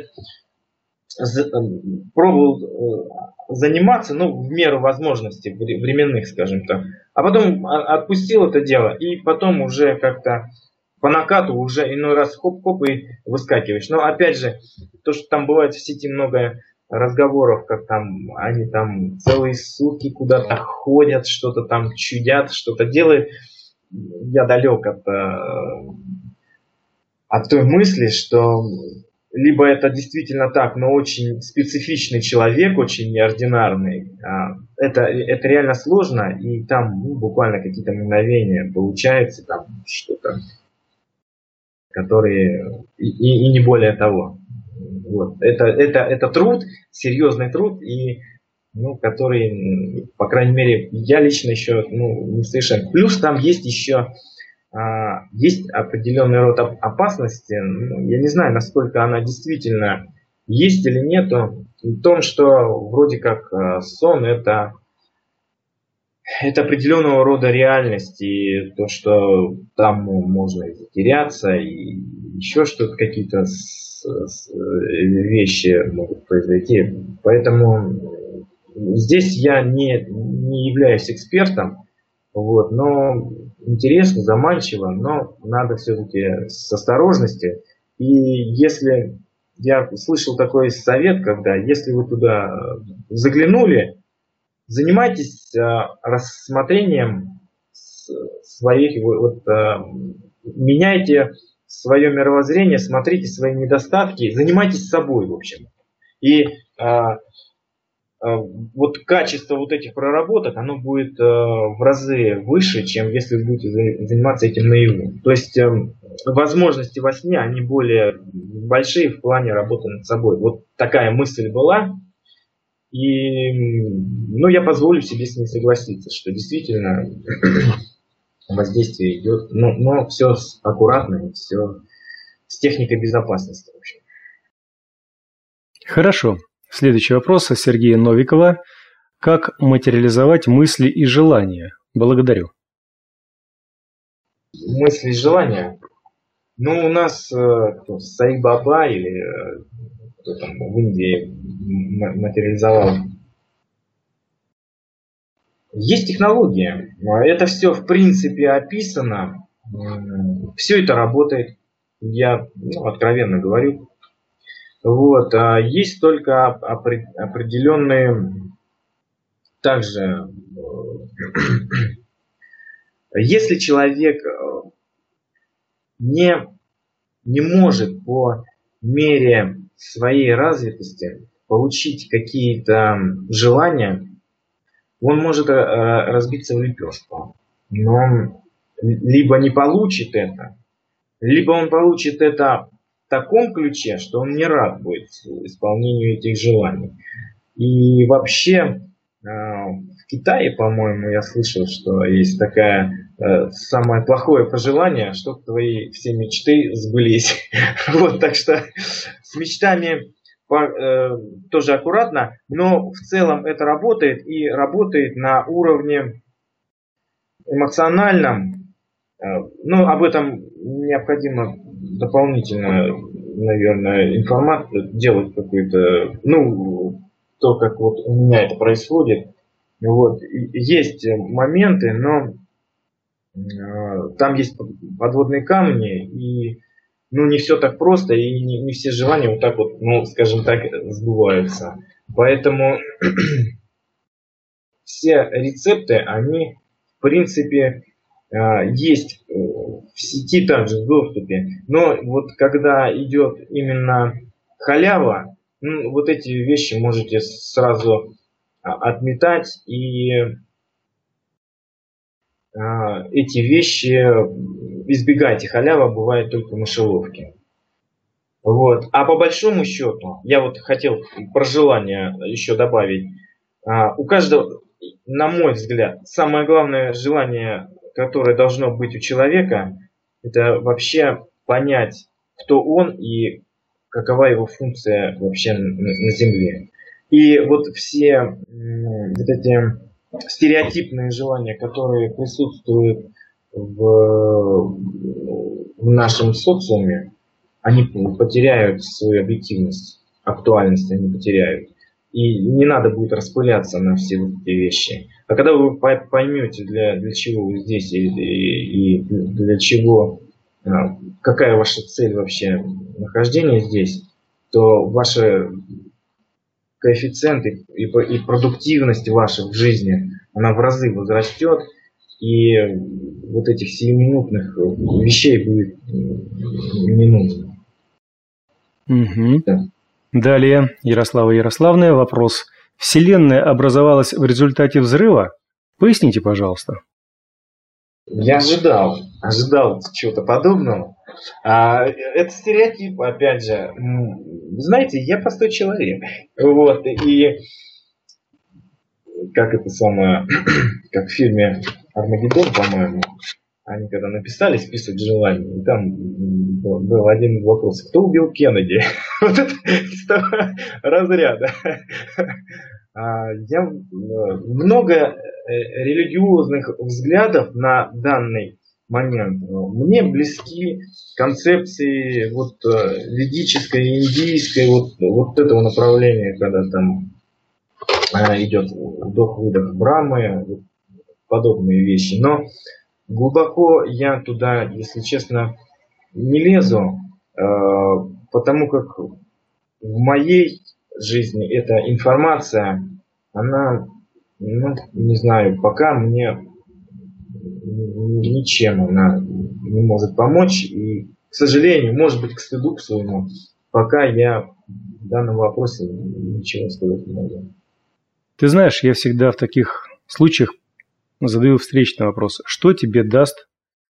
пробовал заниматься, ну, в меру возможностей временных, скажем так. А потом отпустил это дело, и потом уже как-то по накату уже иной раз хоп-хоп и выскакиваешь. Но опять же, то, что там бывает в сети много разговоров, как там они там целые сутки куда-то ходят, что-то там чудят, что-то делают, я далек от, от той мысли, что либо это действительно так, но очень специфичный человек, очень неординарный. Это, это реально сложно, и там ну, буквально какие-то мгновения получается, там что-то, которые и, и не более того. Вот. Это, это, это труд, серьезный труд, и ну, который, по крайней мере, я лично еще ну, не совершенно. Плюс там есть еще есть определенный род опасности, я не знаю, насколько она действительно есть или нет, в том, что вроде как сон это, это определенного рода реальность, и то, что там можно и затеряться, и еще что-то, какие-то вещи могут произойти. Поэтому здесь я не, не являюсь экспертом, вот, но интересно, заманчиво, но надо все-таки с осторожностью. И если я слышал такой совет, когда если вы туда заглянули, занимайтесь а, рассмотрением своих, вот, а, меняйте свое мировоззрение, смотрите свои недостатки, занимайтесь собой, в общем. И а, вот качество вот этих проработок, оно будет э, в разы выше, чем если вы будете заниматься этим наяву. То есть э, возможности во сне, они более большие в плане работы над собой. Вот такая мысль была. И ну, я позволю себе с ней согласиться, что действительно воздействие идет, но, но все аккуратно, все с техникой безопасности. В общем. Хорошо. Следующий вопрос от Сергея Новикова. Как материализовать мысли и желания? Благодарю. Мысли и желания? Ну, у нас э, Саи Баба или э, кто там в Индии материализовал. Есть технология. Это все в принципе описано. Все это работает. Я ну, откровенно говорю. Вот, а есть только определенные, также, если человек не, не может по мере своей развитости получить какие-то желания, он может разбиться в лепешку. Но он либо не получит это, либо он получит это в таком ключе, что он не рад будет исполнению этих желаний. И вообще в Китае, по-моему, я слышал, что есть такая самое плохое пожелание, чтобы твои все мечты сбылись. Вот, так что с мечтами тоже аккуратно, но в целом это работает и работает на уровне эмоциональном. Ну, об этом необходимо дополнительно, наверное, информацию делать какую-то, ну, то, как вот у меня это происходит. Вот. Есть моменты, но э, там есть подводные камни, и ну, не все так просто, и не, не все желания вот так вот, ну, скажем так, сбываются. Поэтому все рецепты, они, в принципе, э, есть в сети также в доступе. Но вот когда идет именно халява, ну, вот эти вещи можете сразу отметать, и а, эти вещи избегайте. Халява бывает только в мышеловке. Вот. А по большому счету, я вот хотел про желание еще добавить. А, у каждого, на мой взгляд, самое главное желание, которое должно быть у человека, это вообще понять, кто он и какова его функция вообще на, на Земле. И вот все вот эти стереотипные желания, которые присутствуют в, в нашем социуме, они потеряют свою объективность, актуальность они потеряют. И не надо будет распыляться на все вот эти вещи. А когда вы поймете, для, для чего вы здесь и, и, и для чего, какая ваша цель вообще нахождения здесь, то ваши коэффициенты и, и продуктивность ваша в жизни, она в разы возрастет, и вот этих сиюминутных вещей будет не нужно. Угу. Да. Далее, Ярослава Ярославная, вопрос. Вселенная образовалась в результате взрыва? Поясните, пожалуйста. Я ожидал, ожидал чего-то подобного. А, это стереотип, опять же. Знаете, я простой человек. Вот, и как это самое, как в фильме «Армагеддон», по-моему, они когда написали список желаний, и там был один вопрос: кто убил Кеннеди? Вот это с того разряда. Я много религиозных взглядов на данный момент. Мне близки концепции вот ведической, индийской, вот, вот этого направления, когда там идет вдох-выдох Брамы, вот подобные вещи. Но глубоко я туда, если честно, не лезу, потому как в моей жизни эта информация, она, ну, не знаю, пока мне ничем она не может помочь. И, к сожалению, может быть, к стыду к своему, пока я в данном вопросе ничего сказать не могу. Ты знаешь, я всегда в таких случаях задаю встречный вопрос. Что тебе даст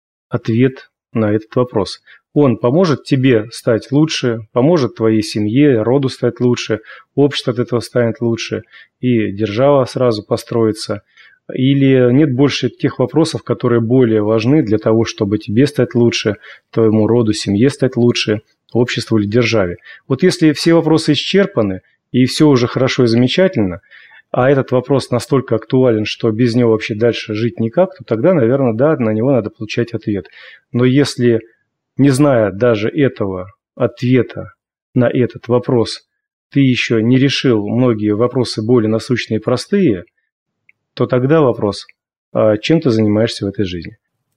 ответ на этот вопрос? Он поможет тебе стать лучше, поможет твоей семье, роду стать лучше, общество от этого станет лучше, и держава сразу построится. Или нет больше тех вопросов, которые более важны для того, чтобы тебе стать лучше, твоему роду, семье стать лучше, обществу или державе. Вот если все вопросы исчерпаны, и все уже хорошо и замечательно, а этот вопрос настолько актуален, что без него вообще дальше жить никак, то тогда, наверное, да, на него надо получать ответ. Но если, не зная даже этого ответа на этот вопрос, ты еще не решил многие вопросы более насущные и простые, то тогда вопрос, а чем ты занимаешься в этой жизни?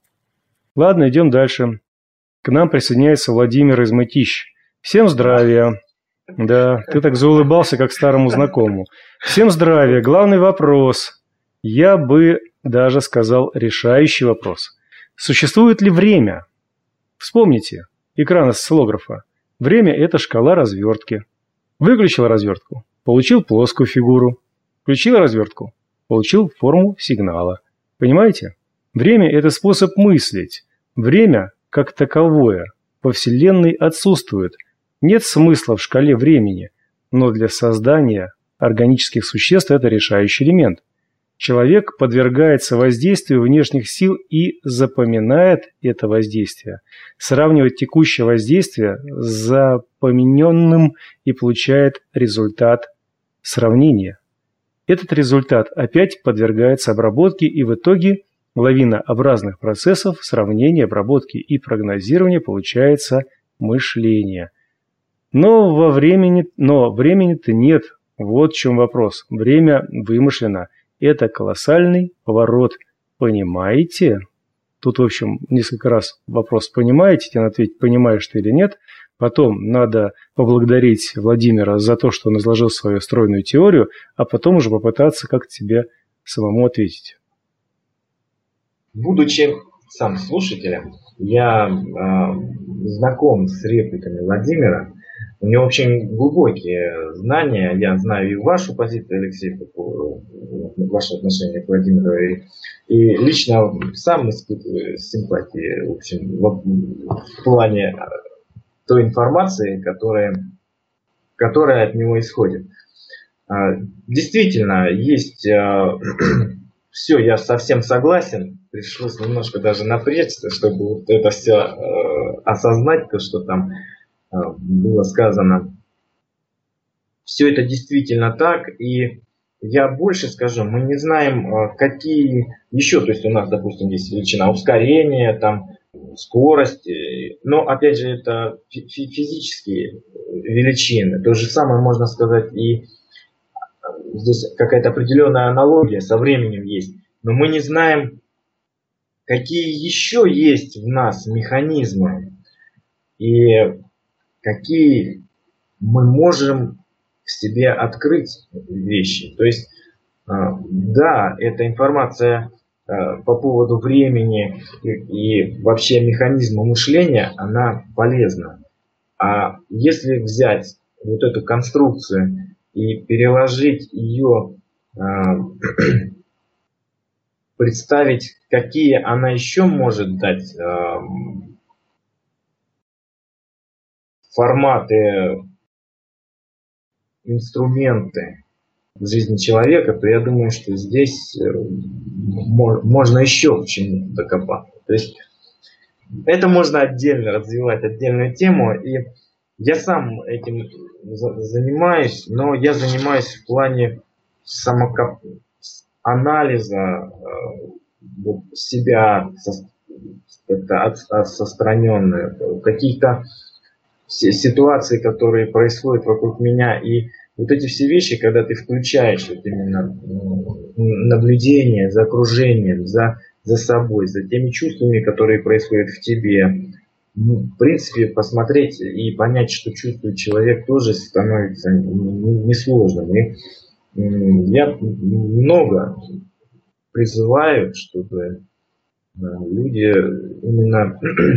Ладно, идем дальше. К нам присоединяется Владимир из Мытищ. Всем здравия. Да, ты так заулыбался, как старому знакомому. Всем здравия. Главный вопрос. Я бы даже сказал решающий вопрос. Существует ли время? Вспомните экран осциллографа. Время – это шкала развертки. Выключил развертку, получил плоскую фигуру. Включил развертку, получил форму сигнала. Понимаете? Время – это способ мыслить. Время, как таковое, во Вселенной отсутствует. Нет смысла в шкале времени, но для создания органических существ это решающий элемент. Человек подвергается воздействию внешних сил и запоминает это воздействие, сравнивает текущее воздействие с запоминенным и получает результат сравнения. Этот результат опять подвергается обработке, и в итоге лавинообразных процессов сравнения, обработки и прогнозирования получается мышление. Но во времени, но времени-то нет. Вот в чем вопрос. Время вымышлено. Это колоссальный поворот. Понимаете? Тут, в общем, несколько раз вопрос «понимаете?», тебе ответить «понимаешь ты или нет?». Потом надо поблагодарить Владимира за то, что он изложил свою стройную теорию, а потом уже попытаться как-то тебе самому ответить. Будучи сам слушателем, я э, знаком с репликами Владимира. У него очень глубокие знания. Я знаю и вашу позицию, Алексей, по ваше отношение к Владимиру. И, и лично сам испытываю симпатии, в общем, в, в плане той информации, которая, которая от него исходит. Действительно, есть все, я совсем согласен. Пришлось немножко даже напрячься, чтобы вот это все осознать, то, что там было сказано. Все это действительно так, и я больше скажу, мы не знаем, какие еще, то есть у нас, допустим, есть величина ускорения, там, скорость, но, опять же, это физические величины. То же самое можно сказать, и здесь какая-то определенная аналогия со временем есть, но мы не знаем, какие еще есть в нас механизмы, и какие мы можем в себе открыть вещи. То есть, да, эта информация по поводу времени и, и вообще механизма мышления, она полезна. А если взять вот эту конструкцию и переложить ее, представить, какие она еще может дать форматы, инструменты в жизни человека, то я думаю, что здесь можно еще к чему-то докопаться. То есть это можно отдельно развивать, отдельную тему. И я сам этим занимаюсь, но я занимаюсь в плане самокоп... анализа себя отстраненно, какие-то ситуации, которые происходят вокруг меня, и вот эти все вещи, когда ты включаешь вот именно наблюдение за окружением, за, за собой, за теми чувствами, которые происходят в тебе, ну, в принципе, посмотреть и понять, что чувствует человек, тоже становится несложным. И я много призываю, чтобы люди именно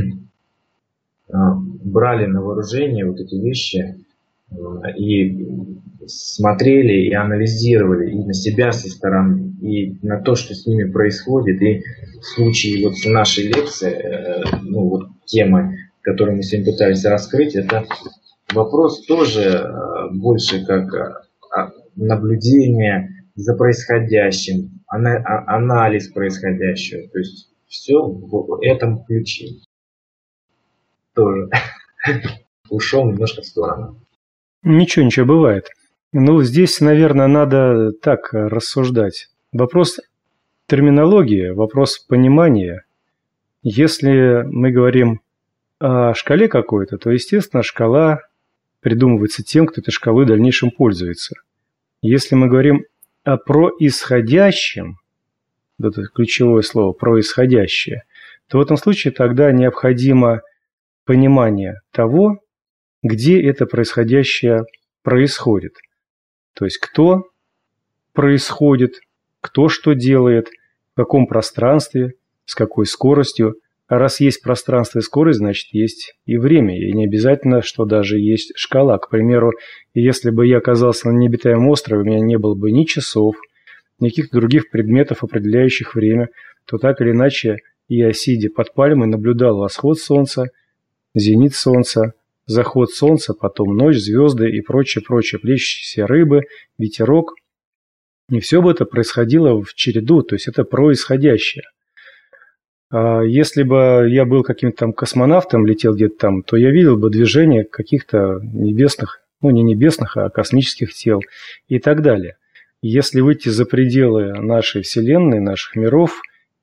брали на вооружение вот эти вещи и смотрели и анализировали и на себя со стороны, и на то, что с ними происходит. И в случае вот нашей лекции, ну вот темы, которую мы сегодня пытались раскрыть, это вопрос тоже больше как наблюдение за происходящим, анализ происходящего. То есть все в этом ключе. Тоже ушел немножко в сторону. Ничего, ничего, бывает. Ну, здесь, наверное, надо так рассуждать. Вопрос терминологии, вопрос понимания. Если мы говорим о шкале какой-то, то, естественно, шкала придумывается тем, кто этой шкалой в дальнейшем пользуется. Если мы говорим о происходящем, вот это ключевое слово «происходящее», то в этом случае тогда необходимо понимание того, где это происходящее происходит. То есть кто происходит, кто что делает, в каком пространстве, с какой скоростью. А раз есть пространство и скорость, значит есть и время. И не обязательно, что даже есть шкала. К примеру, если бы я оказался на необитаемом острове, у меня не было бы ни часов, ни каких-то других предметов, определяющих время, то так или иначе я, сидя под пальмой, наблюдал восход солнца, зенит солнца, заход солнца, потом ночь, звезды и прочее, прочее, плещущиеся рыбы, ветерок. И все бы это происходило в череду, то есть это происходящее. А если бы я был каким-то там космонавтом, летел где-то там, то я видел бы движение каких-то небесных, ну не небесных, а космических тел и так далее. Если выйти за пределы нашей Вселенной, наших миров,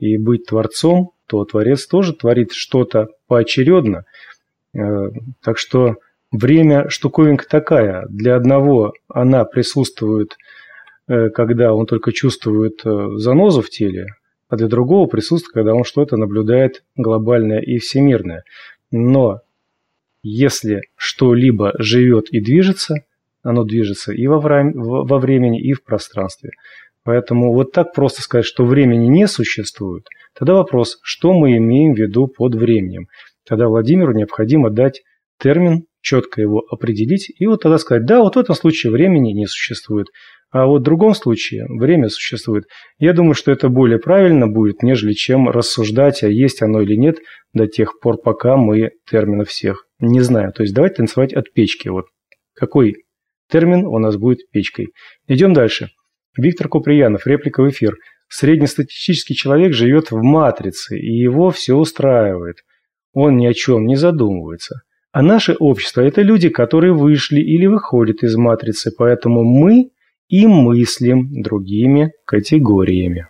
и быть творцом, то Творец тоже творит что-то поочередно. Так что время штуковинка такая. Для одного она присутствует, когда он только чувствует занозу в теле, а для другого присутствует, когда он что-то наблюдает глобальное и всемирное. Но если что-либо живет и движется, оно движется и во времени, и в пространстве. Поэтому вот так просто сказать, что времени не существует, тогда вопрос, что мы имеем в виду под временем. Тогда Владимиру необходимо дать термин, четко его определить, и вот тогда сказать, да, вот в этом случае времени не существует, а вот в другом случае время существует. Я думаю, что это более правильно будет, нежели чем рассуждать, а есть оно или нет, до тех пор, пока мы терминов всех не знаем. То есть давайте танцевать от печки. Вот какой термин у нас будет печкой. Идем дальше. Виктор Куприянов, реплика в эфир. Среднестатистический человек живет в матрице, и его все устраивает. Он ни о чем не задумывается. А наше общество – это люди, которые вышли или выходят из матрицы, поэтому мы и мыслим другими категориями.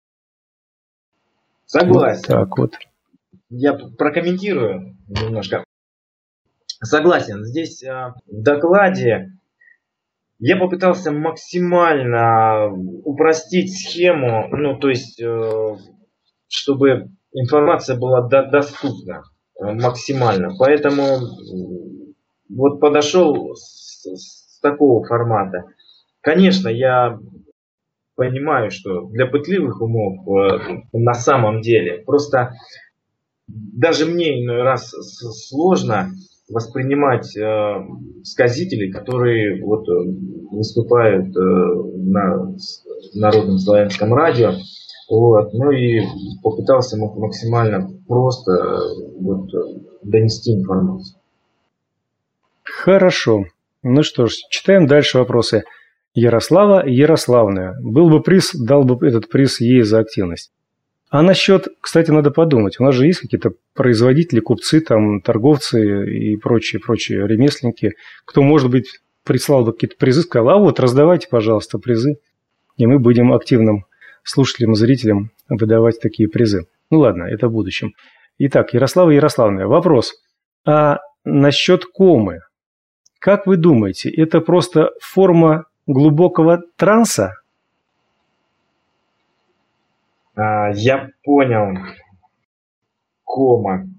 Согласен. Вот так вот. Я прокомментирую немножко. Согласен. Здесь в докладе я попытался максимально упростить схему, ну, то есть, чтобы информация была доступна максимально. Поэтому вот подошел с, с такого формата. Конечно, я понимаю, что для пытливых умов на самом деле просто даже мне иной раз сложно воспринимать э, сказителей, которые вот, выступают э, на Народном славянском радио. Вот, ну и попытался максимально просто э, вот, донести информацию. Хорошо. Ну что ж, читаем дальше вопросы. Ярослава Ярославная. Был бы приз, дал бы этот приз ей за активность. А насчет, кстати, надо подумать, у нас же есть какие-то производители, купцы, там, торговцы и прочие, прочие ремесленники, кто, может быть, прислал бы какие-то призы, сказал, а вот раздавайте, пожалуйста, призы, и мы будем активным слушателям, зрителям выдавать такие призы. Ну ладно, это в будущем. Итак, Ярослава Ярославная, вопрос. А насчет комы, как вы думаете, это просто форма глубокого транса? Я понял. Кома.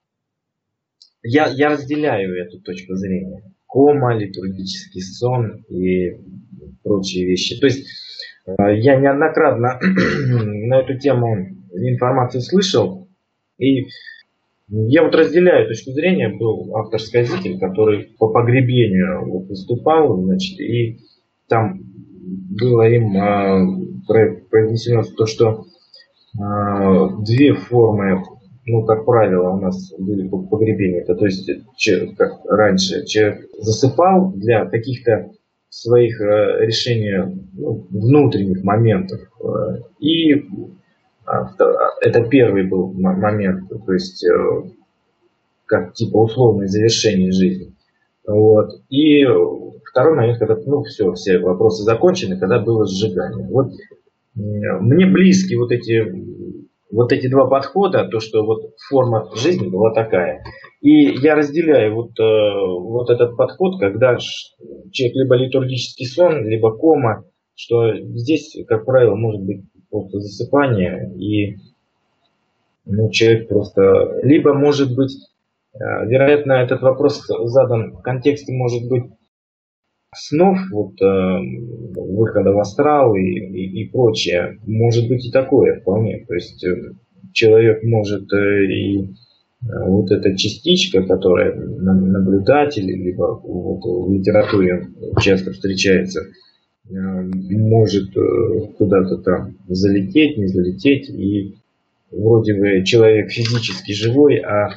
Я, я разделяю эту точку зрения. Кома, литургический сон и прочие вещи. То есть я неоднократно на эту тему информацию слышал. И я вот разделяю точку зрения. Был автор-сказитель, который по погребению вот выступал, значит, и там было им произнесено то, что две формы, ну, как правило, у нас были погребения. Это, то есть, как раньше, человек засыпал для каких-то своих решений, ну, внутренних моментов. И это первый был момент, то есть, как типа условное завершение жизни. Вот. И второй момент, когда, ну, все, все вопросы закончены, когда было сжигание. Вот мне близки вот эти, вот эти два подхода, то, что вот форма жизни была такая. И я разделяю вот, вот этот подход, когда человек либо литургический сон, либо кома, что здесь, как правило, может быть просто засыпание, и ну, человек просто... Либо, может быть, вероятно, этот вопрос задан в контексте, может быть, снов, вот, э, выхода в астрал и, и, и прочее, может быть и такое вполне. То есть э, человек может э, и э, вот эта частичка, которая на, наблюдатель, либо вот, в литературе часто встречается, э, может э, куда-то там залететь, не залететь, и вроде бы человек физически живой, а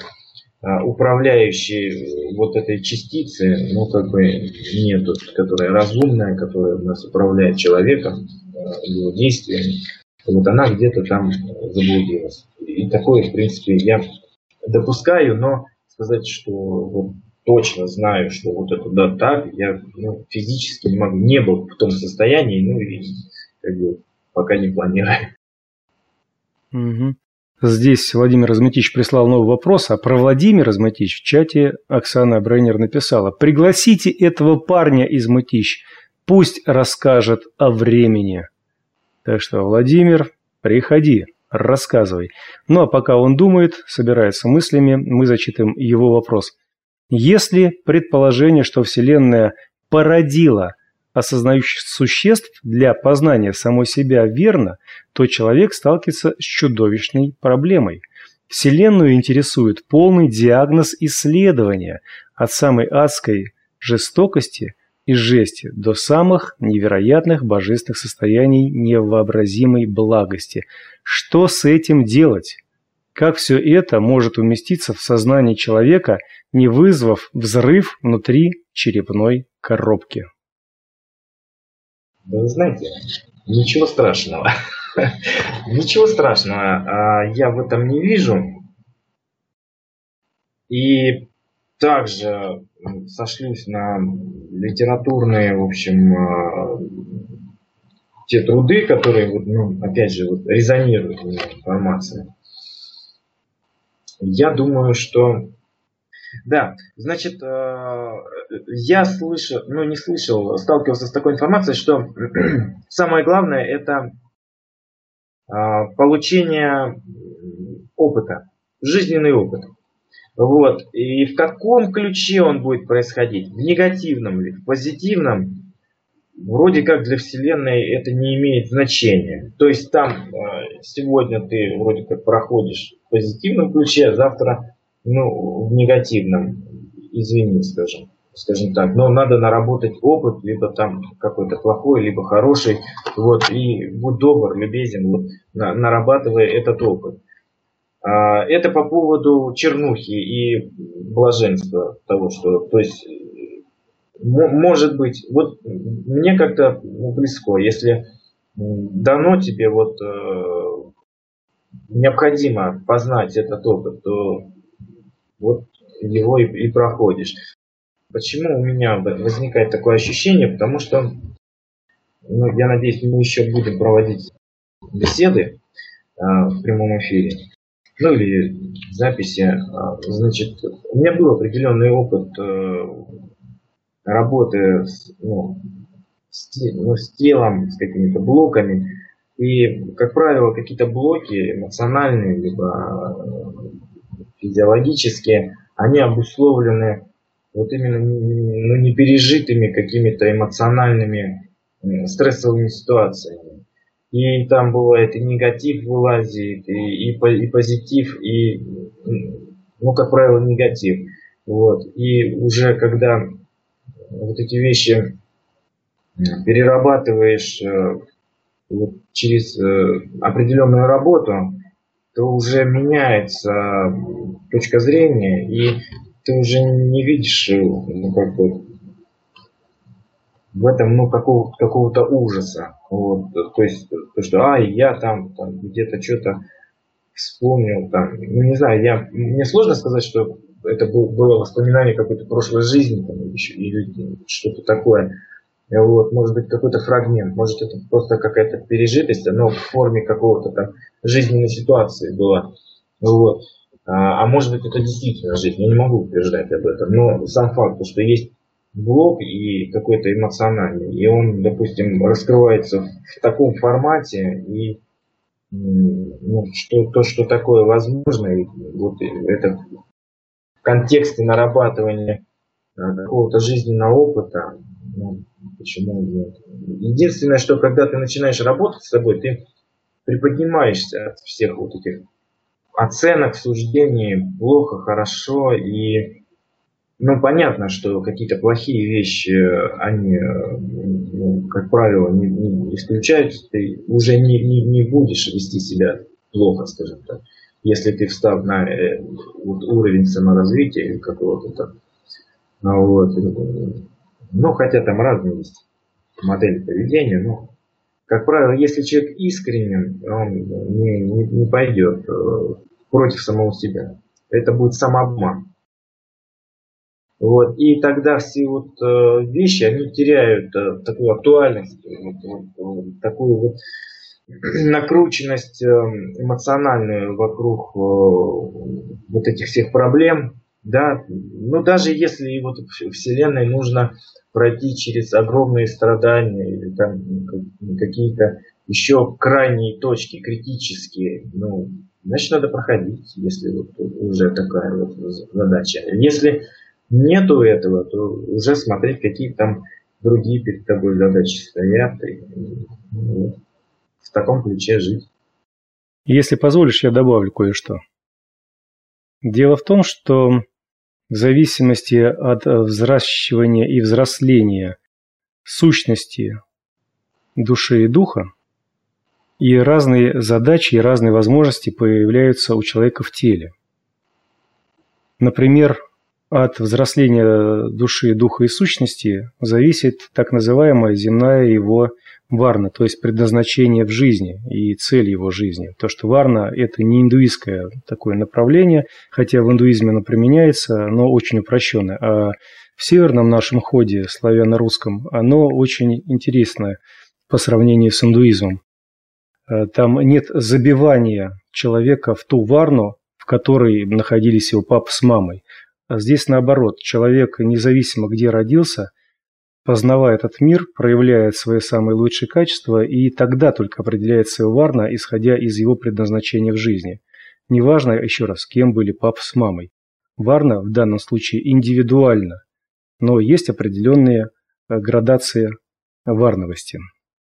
управляющей вот этой частицы, ну, как бы нету, которая разумная, которая у нас управляет человеком, его действиями. Вот она где-то там заблудилась. И такое, в принципе, я допускаю, но сказать, что вот точно знаю, что вот это да так, я ну, физически не могу, не был в том состоянии, ну и как бы пока не планирую. Угу. Здесь Владимир Разматич прислал новый вопрос, а про Владимира Разматич в чате Оксана Брейнер написала: «Пригласите этого парня из Матич, пусть расскажет о времени». Так что, Владимир, приходи, рассказывай. Ну а пока он думает, собирается мыслями, мы зачитаем его вопрос. Если предположение, что Вселенная породила осознающих существ для познания самой себя верно, то человек сталкивается с чудовищной проблемой. Вселенную интересует полный диагноз исследования от самой адской жестокости и жести до самых невероятных божественных состояний невообразимой благости. Что с этим делать? Как все это может уместиться в сознании человека, не вызвав взрыв внутри черепной коробки? Да вы знаете, ничего страшного. Ничего страшного я в этом не вижу. И также сошлюсь на литературные, в общем, те труды, которые, ну, опять же, вот, резонируют с информацией. Я думаю, что... Да, значит, я слышал, ну не слышал, сталкивался с такой информацией, что самое главное — это получение опыта, жизненный опыт. Вот. И в каком ключе он будет происходить? В негативном ли, в позитивном? Вроде как для Вселенной это не имеет значения. То есть там сегодня ты вроде как проходишь в позитивном ключе, а завтра, ну, в негативном, извини, скажем, скажем так. Но надо наработать опыт, либо там какой-то плохой, либо хороший. Вот, и будь добр, любезен, вот, нарабатывая этот опыт. Это по поводу чернухи и блаженства того, что, то есть, может быть, вот мне как-то близко, если дано тебе вот необходимо познать этот опыт, то вот его и, и проходишь. Почему у меня возникает такое ощущение? Потому что, ну, я надеюсь, мы еще будем проводить беседы э, в прямом эфире, ну или записи. Значит, у меня был определенный опыт э, работы с, ну, с, ну, с телом, с какими-то блоками. И, как правило, какие-то блоки эмоциональные, либо физиологические, они обусловлены вот именно ну, не пережитыми какими-то эмоциональными стрессовыми ситуациями. И там бывает и негатив вылазит, и, и, и позитив, и, ну, как правило, негатив. Вот. И уже когда вот эти вещи перерабатываешь вот, через определенную работу, то уже меняется точка зрения, и ты уже не видишь, ну, как бы, в этом, ну, какого, какого-то ужаса. Вот. То есть, то, что, а, я там, там где-то что-то вспомнил, там, ну, не знаю, я, мне сложно сказать, что это был, было воспоминание какой-то прошлой жизни, там, или, или что-то такое. Вот, может быть, какой-то фрагмент, может, это просто какая-то пережитость, но в форме какого-то там жизненной ситуации была. Вот. А, а может быть, это действительно жизнь, я не могу утверждать об этом. Но сам факт, что есть блок и какой-то эмоциональный, и он, допустим, раскрывается в таком формате, и ну, что, то, что такое возможно, и вот это в контексте нарабатывания какого-то жизненного опыта, ну, почему нет? Единственное, что когда ты начинаешь работать с собой, ты приподнимаешься от всех вот этих оценок, суждений, плохо, хорошо, и ну, понятно, что какие-то плохие вещи, они, ну, как правило, не, не исключаются, ты уже не, не, не будешь вести себя плохо, скажем так, если ты встав на э, вот, уровень саморазвития какого-то там. Вот. Ну, хотя там разные есть модели поведения, но, как правило, если человек искренен, он не, не, не пойдет против самого себя. Это будет самообман. Вот. И тогда все вот э, вещи, они теряют э, такую актуальность, вот, вот, вот, такую вот накрученность эмоциональную вокруг вот этих всех проблем, да, ну даже если вот Вселенной нужно пройти через огромные страдания или там какие-то еще крайние точки, критические, ну, значит надо проходить, если вот уже такая вот задача. Если нету этого, то уже смотреть, какие там другие перед тобой задачи стоят, и, ну, в таком ключе жить. Если позволишь, я добавлю кое-что. Дело в том, что в зависимости от взращивания и взросления сущности души и духа, и разные задачи, и разные возможности появляются у человека в теле. Например, от взросления души, духа и сущности зависит так называемая земная его варна, то есть предназначение в жизни и цель его жизни. То, что варна – это не индуистское такое направление, хотя в индуизме оно применяется, но очень упрощенное. А в северном нашем ходе, славяно-русском, оно очень интересное по сравнению с индуизмом. Там нет забивания человека в ту варну, в которой находились его папа с мамой. А здесь наоборот, человек, независимо где родился, познавая этот мир, проявляет свои самые лучшие качества, и тогда только определяется его варна, исходя из его предназначения в жизни. Неважно, еще раз, кем были папа с мамой. Варна в данном случае индивидуальна, но есть определенные градации варновости.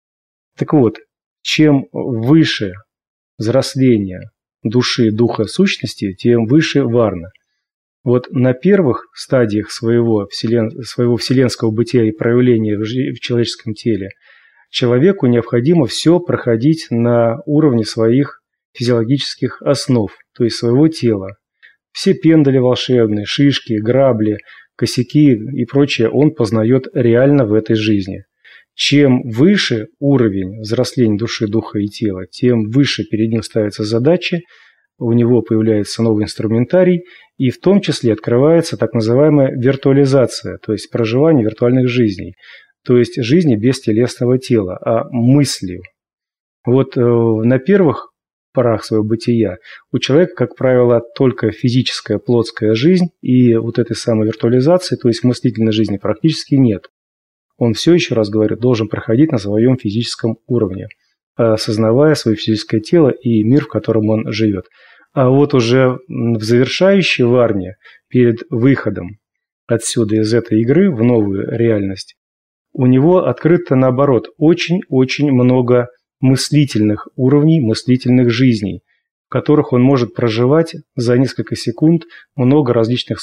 Так вот, чем выше взросление души, духа, сущности, тем выше варна. Вот на первых стадиях своего, вселен... своего вселенского бытия и проявления в, жи... в человеческом теле человеку необходимо все проходить на уровне своих физиологических основ, то есть своего тела. Все пендали волшебные, шишки, грабли, косяки и прочее он познает реально в этой жизни. Чем выше уровень взросления души, духа и тела, тем выше перед ним ставятся задачи, у него появляется новый инструментарий, и в том числе открывается так называемая виртуализация, то есть проживание виртуальных жизней, то есть жизни без телесного тела, а мыслью. Вот э, на первых порах своего бытия у человека, как правило, только физическая, плотская жизнь, и вот этой самой виртуализации, то есть мыслительной жизни, практически нет. Он все, еще раз говорю, должен проходить на своем физическом уровне, осознавая свое физическое тело и мир, в котором он живет. А вот уже в завершающей варне, перед выходом отсюда из этой игры в новую реальность, у него открыто, наоборот, очень-очень много мыслительных уровней, мыслительных жизней, в которых он может проживать за несколько секунд много различных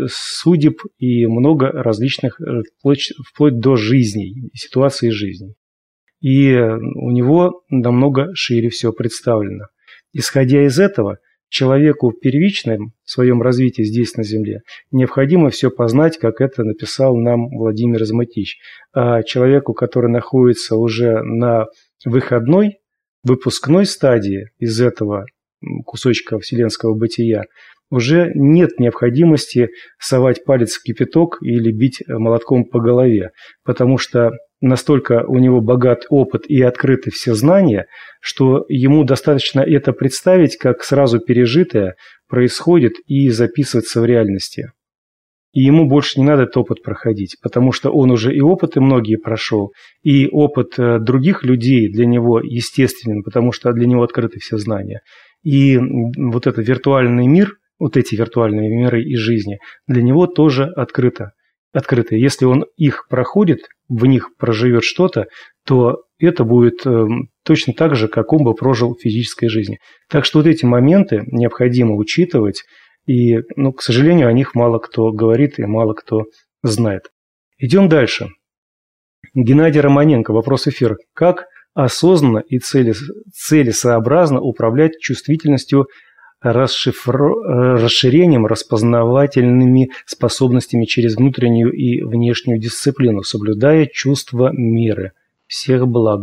судеб и много различных, вплоть, вплоть до жизней, ситуаций жизни. И у него намного шире все представлено. Исходя из этого, человеку в первичном своем развитии здесь на Земле необходимо все познать, как это написал нам Владимир Изматич. А человеку, который находится уже на выходной, выпускной стадии из этого кусочка вселенского бытия, уже нет необходимости совать палец в кипяток или бить молотком по голове, потому что настолько у него богат опыт и открыты все знания, что ему достаточно это представить, как сразу пережитое происходит и записываться в реальности. И ему больше не надо этот опыт проходить, потому что он уже и опыты многие прошел, и опыт других людей для него естественен, потому что для него открыты все знания. И вот этот виртуальный мир, вот эти виртуальные миры и жизни, для него тоже открыто. открыто. Если он их проходит, в них проживет что-то, то это будет э, точно так же, как он бы прожил в физической жизни. Так что вот эти моменты необходимо учитывать, и, ну, к сожалению, о них мало кто говорит и мало кто знает. Идем дальше. Геннадий Романенко, вопрос эфира. Как осознанно и целесообразно управлять чувствительностью, расшифро... расширением, распознавательными способностями через внутреннюю и внешнюю дисциплину, соблюдая чувство меры? Всех благ.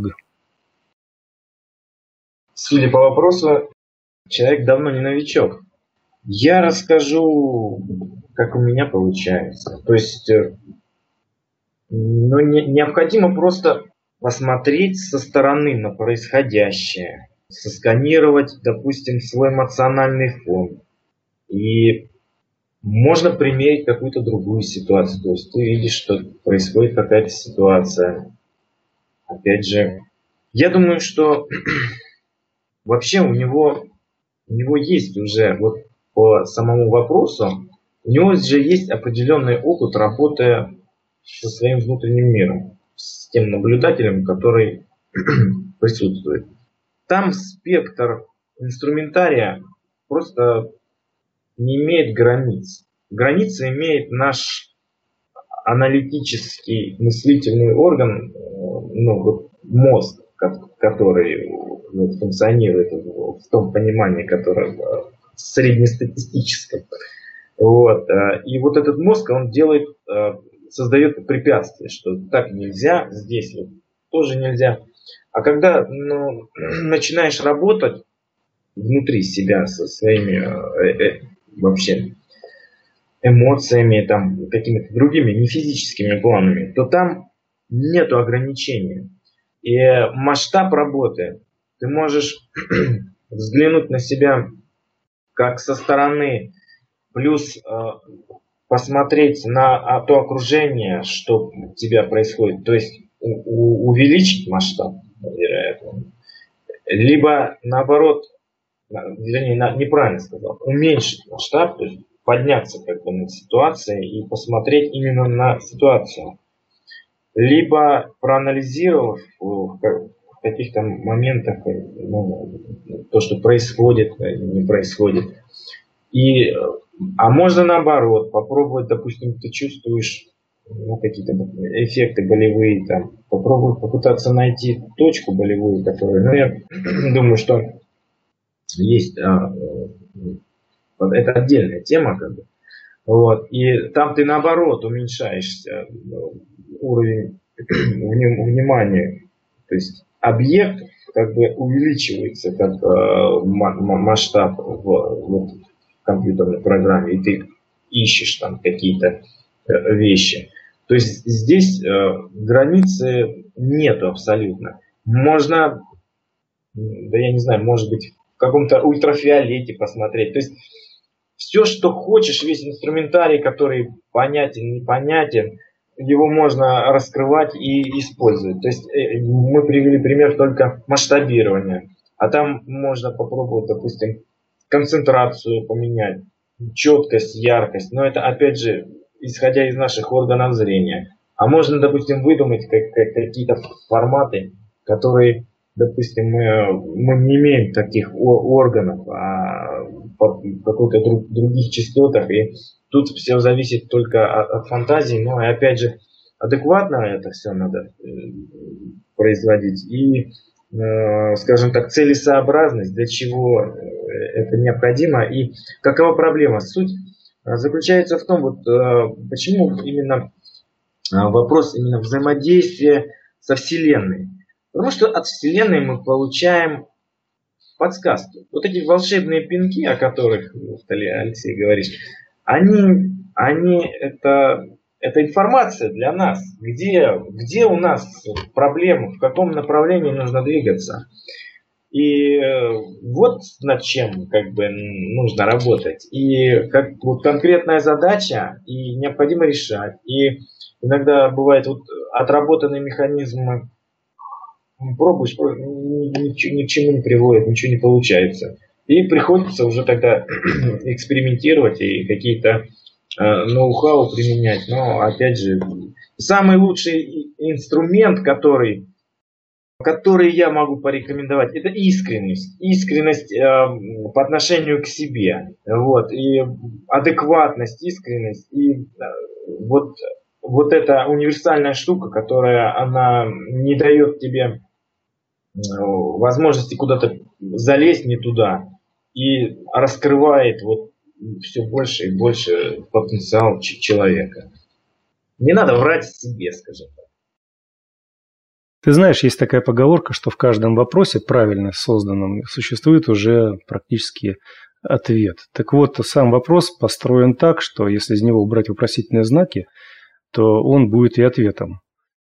Судя по вопросу, человек давно не новичок. Я расскажу, как у меня получается. То есть, ну, не, необходимо просто посмотреть со стороны на происходящее, сосканировать, допустим, свой эмоциональный фон. И можно примерить какую-то другую ситуацию. То есть ты видишь, что происходит какая-то ситуация. Опять же, я думаю, что вообще у него, у него есть уже, вот по самому вопросу, у него же есть определенный опыт работы со своим внутренним миром, с тем наблюдателем, который присутствует. Там спектр инструментария просто не имеет границ. Границы имеет наш аналитический мыслительный орган, ну, вот мозг, который вот, функционирует в том понимании, которое среднестатистическом. Вот. И вот этот мозг, он делает, создает препятствия, что так нельзя, здесь вот тоже нельзя. А когда ну, начинаешь работать внутри себя со своими э, э, вообще эмоциями, там, какими-то другими, не физическими планами, то там нету ограничений. И масштаб работы, ты можешь взглянуть на себя как со стороны, плюс э, посмотреть на то окружение, что у тебя происходит, то есть у, у, увеличить масштаб, вероятно, либо наоборот, вернее, неправильно сказал, уменьшить масштаб, то есть подняться как бы над ситуацией и посмотреть именно на ситуацию. Либо проанализировав в каких-то моментах ну, то, что происходит, не происходит. И, а можно наоборот, попробовать, допустим, ты чувствуешь ну, какие-то эффекты болевые, там, попробовать попытаться найти точку болевую, которая, ну, я думаю, что есть, а, это отдельная тема, как бы, вот, и там ты наоборот уменьшаешься, уровень внимания, то есть объект как бы увеличивается как э, масштаб в, в компьютерной программе, и ты ищешь там какие-то э, вещи. То есть здесь э, границы нету абсолютно. Можно, да я не знаю, может быть в каком-то ультрафиолете посмотреть. То есть все, что хочешь, весь инструментарий, который понятен, непонятен, его можно раскрывать и использовать. То есть мы привели пример только масштабирования. А там можно попробовать, допустим, концентрацию поменять, четкость, яркость. Но это, опять же, исходя из наших органов зрения. А можно, допустим, выдумать как, как, какие-то форматы, которые, допустим, мы, мы не имеем таких органов, а по каких-то друг, других частотах. И тут все зависит только от, от фантазии. Но, и опять же, адекватно это все надо э, производить. И, э, скажем так, целесообразность, для чего это необходимо. И какова проблема? Суть заключается в том, вот, э, почему именно э, вопрос именно взаимодействия со Вселенной. Потому что от Вселенной мы получаем подсказки. Вот эти волшебные пинки, о которых, Алексей, говоришь, они, они это, это информация для нас. Где, где у нас проблемы, в каком направлении нужно двигаться. И вот над чем как бы нужно работать. И как вот конкретная задача, и необходимо решать. И иногда бывает вот отработанные механизмы, пробуешь, ни, ни к чему не приводит, ничего не получается. И приходится уже тогда экспериментировать и какие-то э, ноу-хау применять. Но опять же, самый лучший инструмент, который который я могу порекомендовать, это искренность. Искренность э, по отношению к себе. Вот. И адекватность, искренность. И э, вот, вот эта универсальная штука, которая она не дает тебе э, возможности куда-то залезть не туда. И раскрывает вот все больше и больше потенциал человека. Не надо врать себе, скажем так. Ты знаешь, есть такая поговорка, что в каждом вопросе, правильно созданном, существует уже практически ответ. Так вот, сам вопрос построен так, что если из него убрать вопросительные знаки, то он будет и ответом.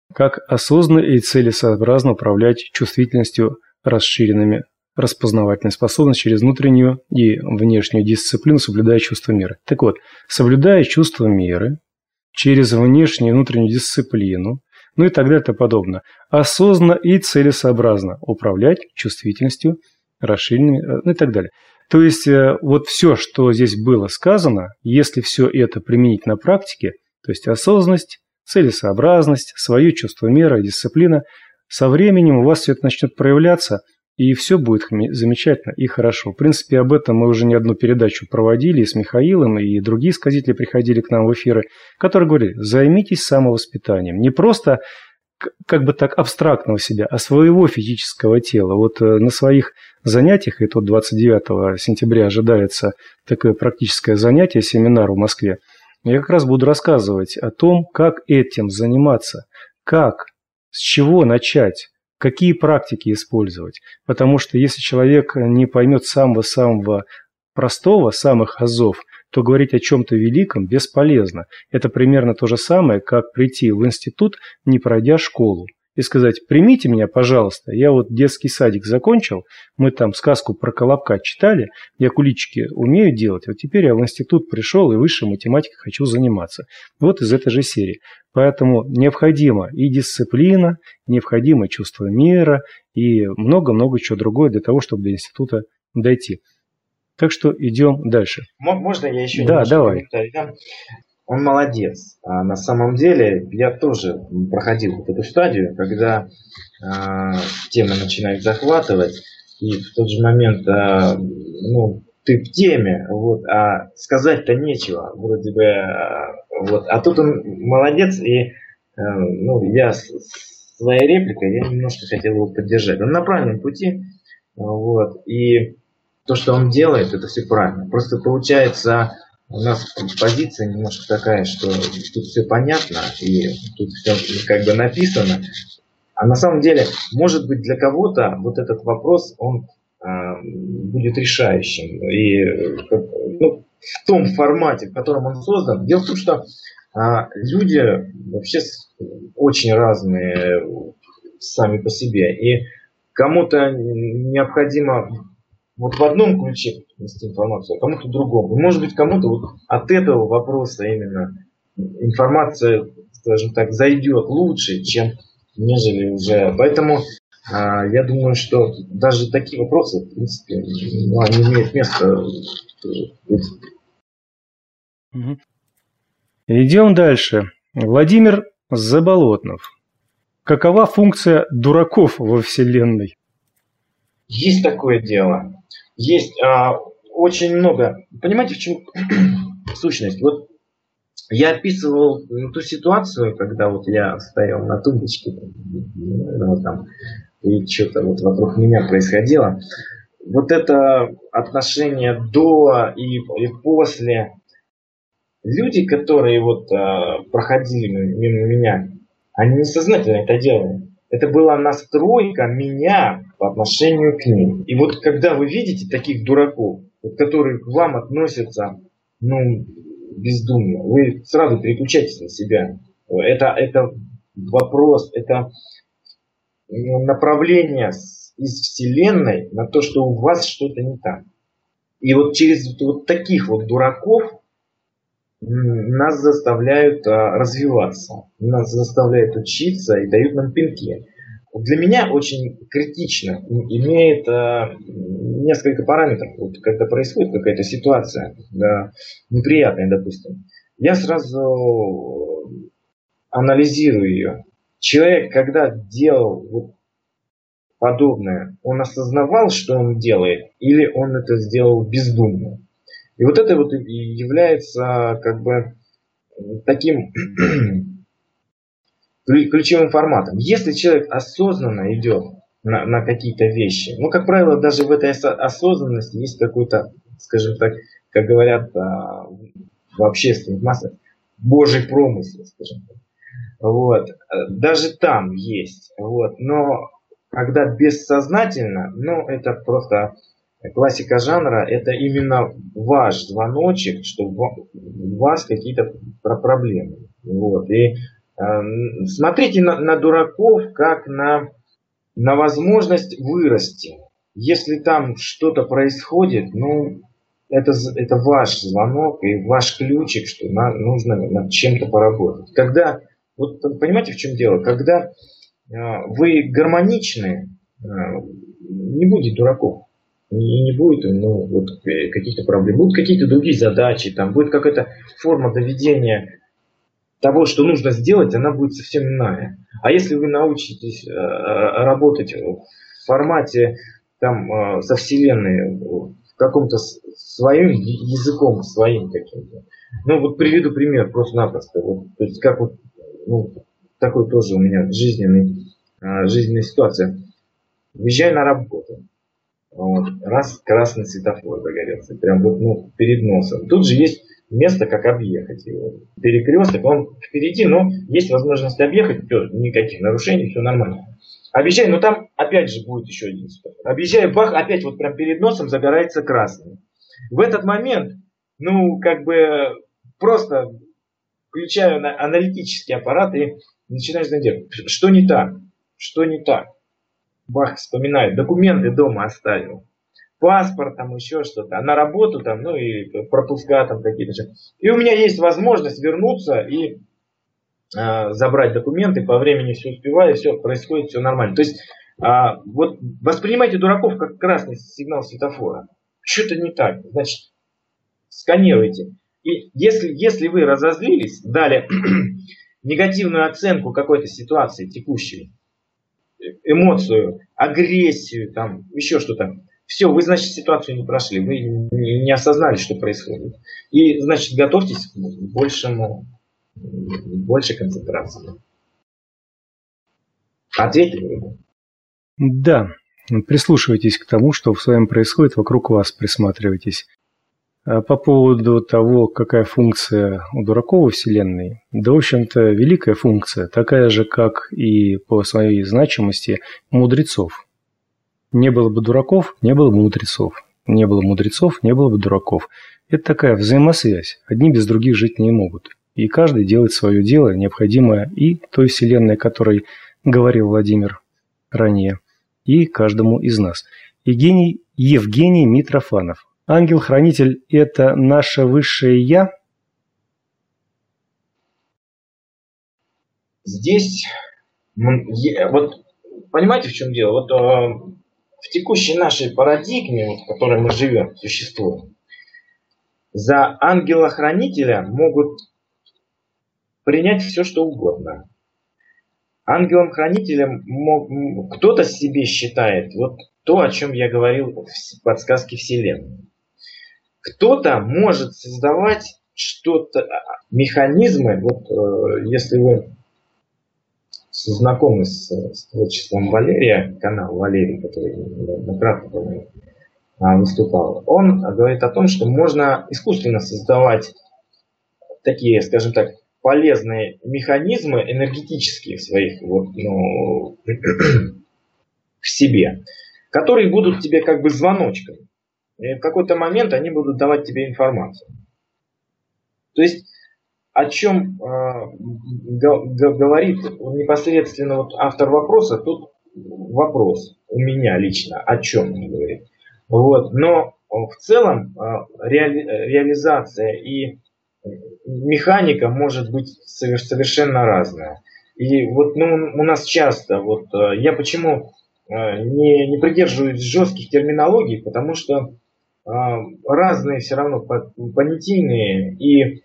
Как осознанно и целесообразно управлять чувствительностью, расширенными распознавательной способностью через внутреннюю и внешнюю дисциплину, соблюдая чувство меры. Так вот, соблюдая чувство меры через внешнюю и внутреннюю дисциплину, ну и так далее и тому подобное, осознанно и целесообразно управлять чувствительностью, расширенными, ну и так далее. То есть, вот все, что здесь было сказано, если все это применить на практике, то есть осознанность, целесообразность, свое чувство меры, дисциплина, со временем у вас все это начнет проявляться, и все будет замечательно и хорошо. В принципе, об этом мы уже не одну передачу проводили и с Михаилом, и другие сказители приходили к нам в эфиры, которые говорили: займитесь самовоспитанием. Не просто как бы так абстрактного себя, а своего физического тела. Вот на своих занятиях, и тут двадцать девятого сентября ожидается такое практическое занятие, семинар в Москве, я как раз буду рассказывать о том, как этим заниматься, как, с чего начать, какие практики использовать. Потому что если человек не поймет самого-самого простого, самых азов, то говорить о чем-то великом бесполезно. Это примерно то же самое, как прийти в институт, не пройдя школу, и сказать: примите меня, пожалуйста, я вот детский садик закончил, мы там сказку про Колобка читали, я куличики умею делать, вот теперь я в институт пришел и высшей математикой хочу заниматься. Вот из этой же серии. Поэтому необходима и дисциплина, необходимо чувство меры и много-много чего другое для того, чтобы до института дойти. Так что идем дальше. Можно я еще да, давай. Да? Он молодец. А на самом деле я тоже проходил вот эту стадию, когда а, тема начинает захватывать, и в тот же момент а, ну, ты в теме, вот, а сказать-то нечего, вроде бы, а, вот, а тут он молодец, и а, ну, я с своей репликой я немножко хотел его поддержать. Он на правильном пути, вот, и то, что он делает, это все правильно. Просто получается, у нас позиция немножко такая, что тут все понятно, и тут все как бы написано. А на самом деле, может быть, для кого-то вот этот вопрос, он э, будет решающим. И ну, в том формате, в котором он создан. Дело в том, что э, люди вообще очень разные сами по себе. И кому-то необходимо вот в одном ключе нести информацию, а кому-то в другом. И может быть, кому-то вот от этого вопроса именно информация, скажем так, зайдет лучше, чем нежели уже. Поэтому а, я думаю, что даже такие вопросы, в принципе, ну, они имеют место. Идем дальше. Владимир Заболотнов. Какова функция дураков во Вселенной? Есть такое дело. Есть а, очень много. Понимаете, в чем сущность? Вот я описывал ту ситуацию, когда вот я стоял на тумбочке, ну, там, и что-то вот вокруг меня происходило. Вот это отношение до и, и после. Люди, которые вот а, проходили мимо меня, они несознательно это делали. Это была настройка меня по отношению к ним. И вот когда вы видите таких дураков, вот, которые к вам относятся, ну, бездумно, вы сразу переключаетесь на себя. Это, это вопрос, это направление из Вселенной на то, что у вас что-то не так. И вот через вот таких вот дураков нас заставляют а, развиваться, нас заставляют учиться и дают нам пинки. Для меня очень критично имеет а, несколько параметров. Вот, когда происходит какая-то ситуация, да, неприятная, допустим, я сразу анализирую ее. Человек, когда делал вот подобное, он осознавал, что он делает, или он это сделал бездумно. И вот это вот является как бы таким ключевым форматом. Если человек осознанно идет на, на какие-то вещи, ну, как правило, даже в этой осознанности есть какой-то, скажем так, как говорят в общественных массах, божий промысел, скажем так. Вот. Даже там есть. Вот. Но когда бессознательно, ну, это просто... Классика жанра — это именно ваш звоночек, что у вас какие-то проблемы. Вот. И Смотрите на, на дураков как на, на возможность вырасти. Если там что-то происходит, ну, это, это ваш звонок и ваш ключик, что на, нужно над чем-то поработать. Когда, вот понимаете, в чем дело? Когда э, вы гармоничны, э, не будет дураков. И не будет ну, вот, каких-то проблем. Будут какие-то другие задачи, там будет какая-то форма доведения того, что нужно сделать, она будет совсем иная. А если вы научитесь э, работать в формате там, э, со Вселенной, в каком-то своим языком, своим каким-то. Ну вот приведу пример просто-напросто. Вот, то есть как вот, ну, такой тоже у меня жизненный, э, жизненная ситуация. Въезжаю на работу. Вот, раз красный светофор загорелся, прям вот ну, перед носом. Тут же есть место, как объехать его. Перекресток, он впереди, но есть возможность объехать, все, никаких нарушений, все нормально. Объезжаю, но там опять же будет еще один светофор. Объезжаю, бах, опять вот прям перед носом загорается красный. В этот момент, ну, как бы просто включаю аналитический аппарат и начинаю делать. Что не так? Что не так? Бах, вспоминает, документы дома оставил, паспорт там, еще что-то, а на работу там, ну и пропуска там какие-то. И у меня есть возможность вернуться и э, забрать документы, по времени все успеваю, все происходит, все нормально. То есть, э, вот воспринимайте дураков как красный сигнал светофора. Что-то не так, значит, сканируйте. И если, если вы разозлились, дали негативную оценку какой-то ситуации текущей, эмоцию, агрессию, там, еще что-то. Все, вы, значит, ситуацию не прошли, вы не осознали, что происходит. И, значит, готовьтесь к большему, большей концентрации. Ответили вы? Да, прислушивайтесь к тому, что с вами происходит, вокруг вас присматривайтесь. А по поводу того, какая функция у дураков во Вселенной, да, в общем-то, великая функция, такая же, как и по своей значимости у мудрецов. Не было бы дураков, не было бы мудрецов. Не было мудрецов, не было бы дураков. Это такая взаимосвязь. Одни без других жить не могут. И каждый делает свое дело, необходимое и той Вселенной, о которой говорил Владимир ранее, и каждому из нас. Евгений, Евгений Митрофанов. Ангел-хранитель – это наше высшее «Я»? Здесь, вот, понимаете, в чем дело? Вот э, в текущей нашей парадигме, вот, в которой мы живем, существуем, за ангела-хранителя могут принять все, что угодно. Ангелом-хранителем кто-то себе считает вот то, о чем я говорил в подсказке Вселенной. Кто-то может создавать что-то, механизмы, вот э, если вы знакомы с, с творчеством Валерия, канал Валерий, который неоднократно выступал, он говорит о том, что можно искусственно создавать такие, скажем так, полезные механизмы энергетические своих вот, ну, в себе, которые будут тебе как бы звоночком. И в какой-то момент они будут давать тебе информацию. То есть, о чем э, говорит непосредственно вот автор вопроса, тут вопрос у меня лично, о чем он говорит. Вот. Но в целом э, реали, реализация и механика может быть совершенно разная. И вот ну, у нас часто, вот, э, я почему э, не, не придерживаюсь жестких терминологий, потому что разные все равно понятийные и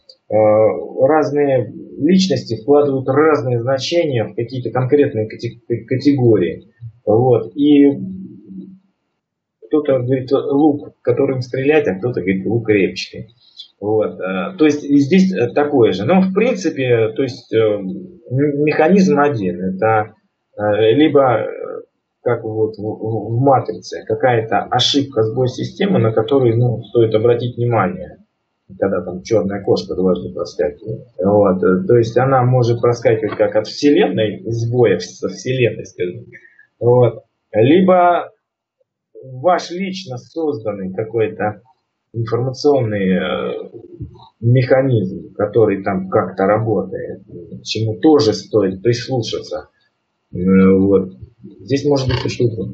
разные личности вкладывают разные значения в какие-то конкретные категории. Вот. И кто-то говорит лук, которым стрелять, а кто-то говорит лук репчатый. Вот. То есть здесь такое же. Но в принципе, то есть механизм один. Это либо как вот в, в, в матрице, какая-то ошибка, сбой системы, на которую ну, стоит обратить внимание, когда там черная кошка дважды проскакивает. Вот. То есть она может проскакивать как от Вселенной, сбоя со Вселенной, скажем. Вот. Либо ваш лично созданный какой-то информационный э, механизм, который там как-то работает, чему тоже стоит прислушаться. Э, вот. Здесь может быть что угодно.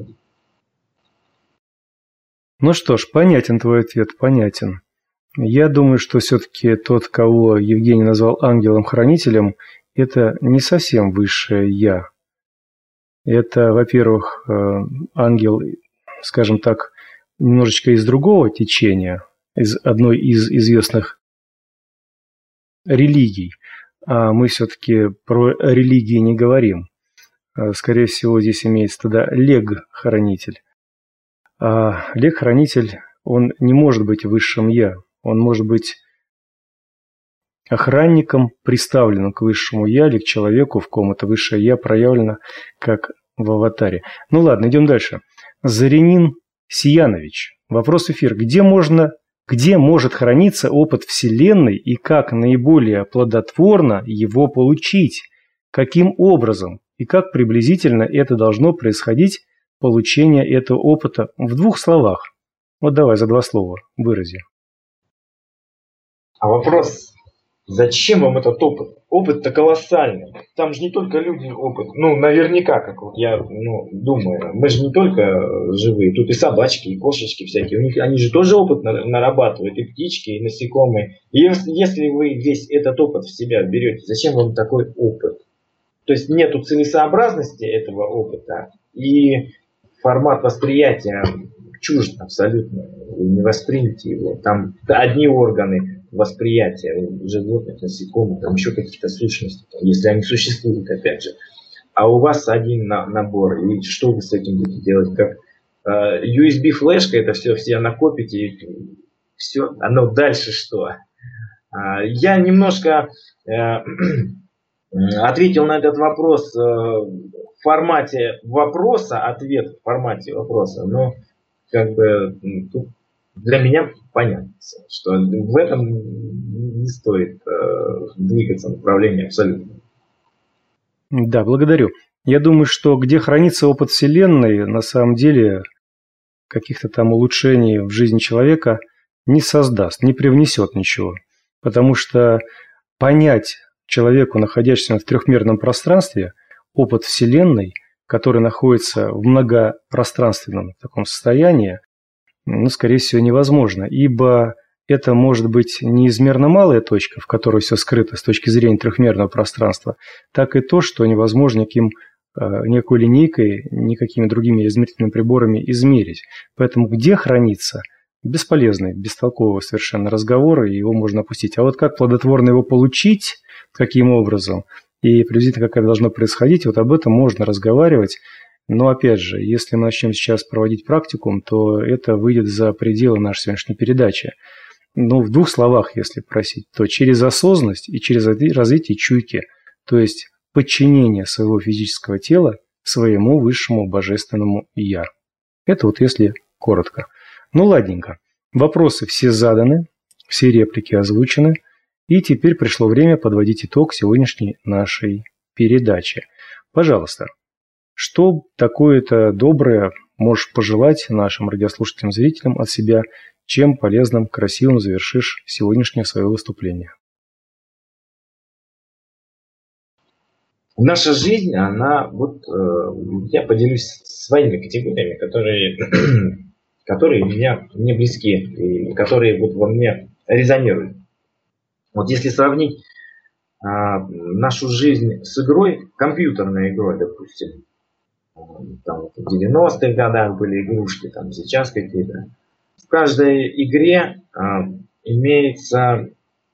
Ну что ж, понятен твой ответ, понятен. Я думаю, что все-таки тот, кого Евгений назвал ангелом-хранителем, это не совсем высшее «я». Это, во-первых, ангел, скажем так, немножечко из другого течения, из одной из известных религий. А мы все-таки про религии не говорим. Скорее всего, здесь имеется тогда лег-хранитель. А лег-хранитель, он не может быть высшим «я». Он может быть охранником, приставленным к высшему «я» или к человеку, в ком это высшее «я» проявлено как в аватаре. Ну ладно, идем дальше. Зарянин Сиянович. Вопрос эфир. Где можно, где может храниться опыт Вселенной и как наиболее плодотворно его получить? Каким образом и как приблизительно это должно происходить, получение этого опыта в двух словах? Вот давай за два слова вырази. А вопрос, зачем вам этот опыт? Опыт-то колоссальный. Там же не только люди опыт. Ну, наверняка, как вот я ну, думаю. Мы же не только живые. Тут и собачки, и кошечки всякие. У них, они же тоже опыт нарабатывают. И птички, и насекомые. И если вы весь этот опыт в себя берете, зачем вам такой опыт? То есть нету целесообразности этого опыта. И формат восприятия чужд абсолютно. Вы не воспримете его. Там одни органы восприятия у животных, насекомых, там еще каких-то сущностей, там, если они существуют, опять же. А у вас один на, набор, и что вы с этим будете делать? Как э, ю эс би-флешка, это все, все накопите, и все, оно дальше что? А, я немножко э, ответил на этот вопрос э, в формате вопроса, ответ в формате вопроса, но как бы тут для меня понятно, что в этом не стоит э, двигаться в направлении абсолютно. Да, благодарю. Я думаю, что где хранится опыт Вселенной, на самом деле каких-то там улучшений в жизни человека не создаст, не привнесет ничего. Потому что понять человеку, находящемуся в трехмерном пространстве, опыт Вселенной, который находится в многопространственном таком состоянии, ну, скорее всего, невозможно, ибо это может быть неизмерно малая точка, в которой все скрыто с точки зрения трехмерного пространства, так и то, что невозможно никаким, никакой линейкой, никакими другими измерительными приборами измерить. Поэтому где хранится? Бесполезный, бестолковый совершенно разговор, и его можно опустить. А вот как плодотворно его получить, каким образом, и приблизительно как это должно происходить, вот об этом можно разговаривать. Но опять же, если мы начнем сейчас проводить практикум, то это выйдет за пределы нашей сегодняшней передачи. Ну, в двух словах, если просить, то через осознанность и через развитие чуйки, то есть подчинение своего физического тела своему высшему божественному «Я». Это вот если коротко. Ну, ладненько. Вопросы все заданы, все реплики озвучены, и теперь пришло время подводить итог сегодняшней нашей передачи. Пожалуйста. Что такое-то доброе можешь пожелать нашим радиослушателям, зрителям от себя, чем полезным, красивым завершишь сегодняшнее свое выступление? Наша жизнь, она, вот э, я поделюсь своими категориями, которые, которые меня, мне близки, и которые вот во мне резонируют. Вот если сравнить э, нашу жизнь с игрой, компьютерной игрой, допустим, там, в девяностых годах были игрушки, там сейчас какие-то. В каждой игре а, имеется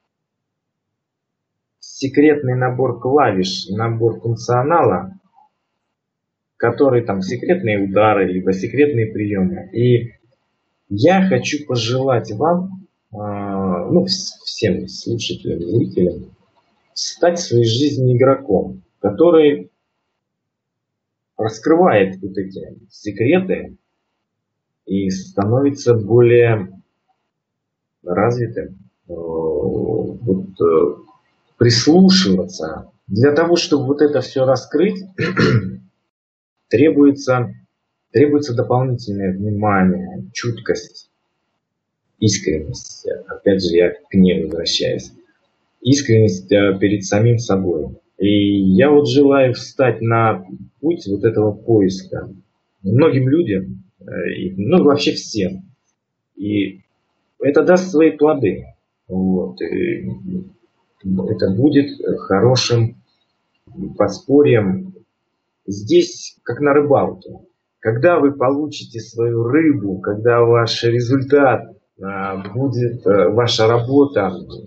секретный набор клавиш, набор функционала, который там секретные удары, либо секретные приемы. И я хочу пожелать вам, а, ну, всем слушателям, зрителям, стать в своей жизни игроком, который раскрывает вот эти секреты и становится более развитым, вот, прислушиваться. Для того, чтобы вот это все раскрыть, требуется, требуется дополнительное внимание, чуткость. искренность. Опять же, я к ней возвращаюсь. Искренность перед самим собой. И я вот желаю встать на путь вот этого поиска. Многим людям, ну вообще всем. И это даст свои плоды. Вот. И это будет хорошим подспорьем. Здесь, как на рыбалке. Когда вы получите свою рыбу, когда ваш результат будет, ваша работа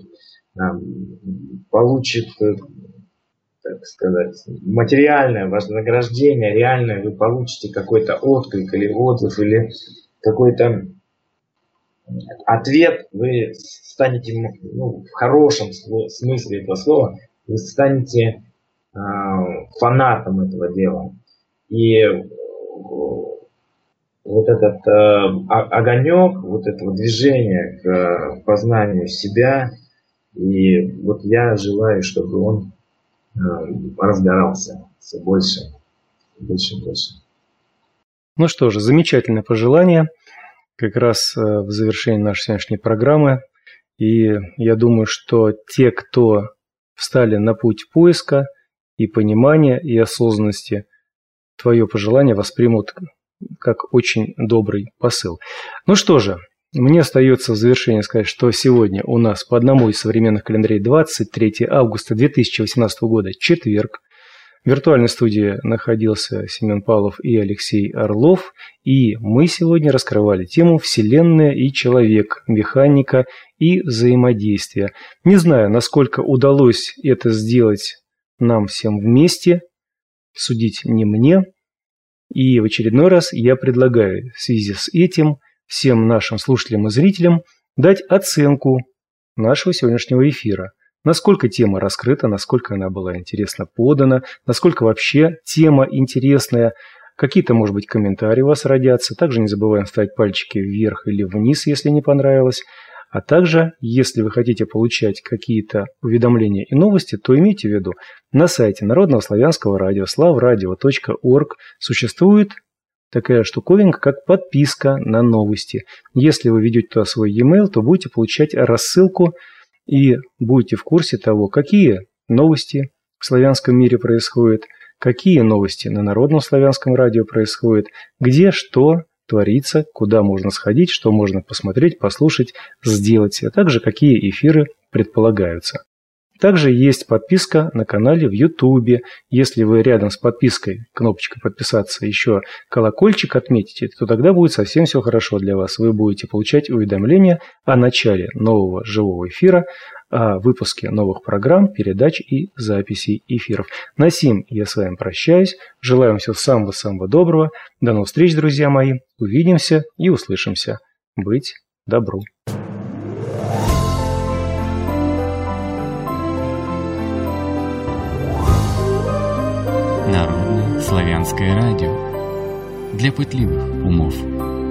получит, так сказать, материальное вознаграждение, реальное, вы получите какой-то отклик или отзыв, или какой-то ответ, вы станете, ну, в хорошем смысле этого слова, вы станете э, фанатом этого дела. И вот этот э, огонек, вот это движение к э, познанию себя, и вот я желаю, чтобы он э, разгорался все больше, больше и больше. Ну что же, замечательное пожелание как раз в завершении нашей сегодняшней программы. И я думаю, что те, кто встали на путь поиска и понимания, и осознанности, твое пожелание воспримут как очень добрый посыл. Ну что же, мне остается в завершение сказать, что сегодня у нас по одному из современных календарей двадцать третьего августа две тысячи восемнадцатого года, четверг. В виртуальной студии находился Семен Павлов и Алексей Орлов, и мы сегодня раскрывали тему «Вселенная и человек, механика и взаимодействие». Не знаю, насколько удалось это сделать нам всем вместе, судить не мне. И в очередной раз я предлагаю в связи с этим всем нашим слушателям и зрителям дать оценку нашего сегодняшнего эфира. Насколько тема раскрыта, насколько она была интересно подана, насколько вообще тема интересная. Какие-то, может быть, комментарии у вас родятся. Также не забываем ставить пальчики вверх или вниз, если не понравилось. А также, если вы хотите получать какие-то уведомления и новости, то имейте в виду, на сайте Народного славянского радио славрадио точка орг существует такая штуковинка, как подписка на новости. Если вы ведете туда свой e-mail, то будете получать рассылку и будете в курсе того, какие новости в славянском мире происходят, какие новости на Народном славянском радио происходят, где что творится, куда можно сходить, что можно посмотреть, послушать, сделать, а также какие эфиры предполагаются. Также есть подписка на канале в Ютубе. Если вы рядом с подпиской, кнопочкой подписаться, еще колокольчик отметите, то тогда будет совсем все хорошо для вас. Вы будете получать уведомления о начале нового живого эфира, о выпуске новых программ, передач и записей эфиров. На сим я с вами прощаюсь. Желаю вам всего самого-самого доброго. До новых встреч, друзья мои. Увидимся и услышимся. Быть добру. Народное славянское радио для пытливых умов.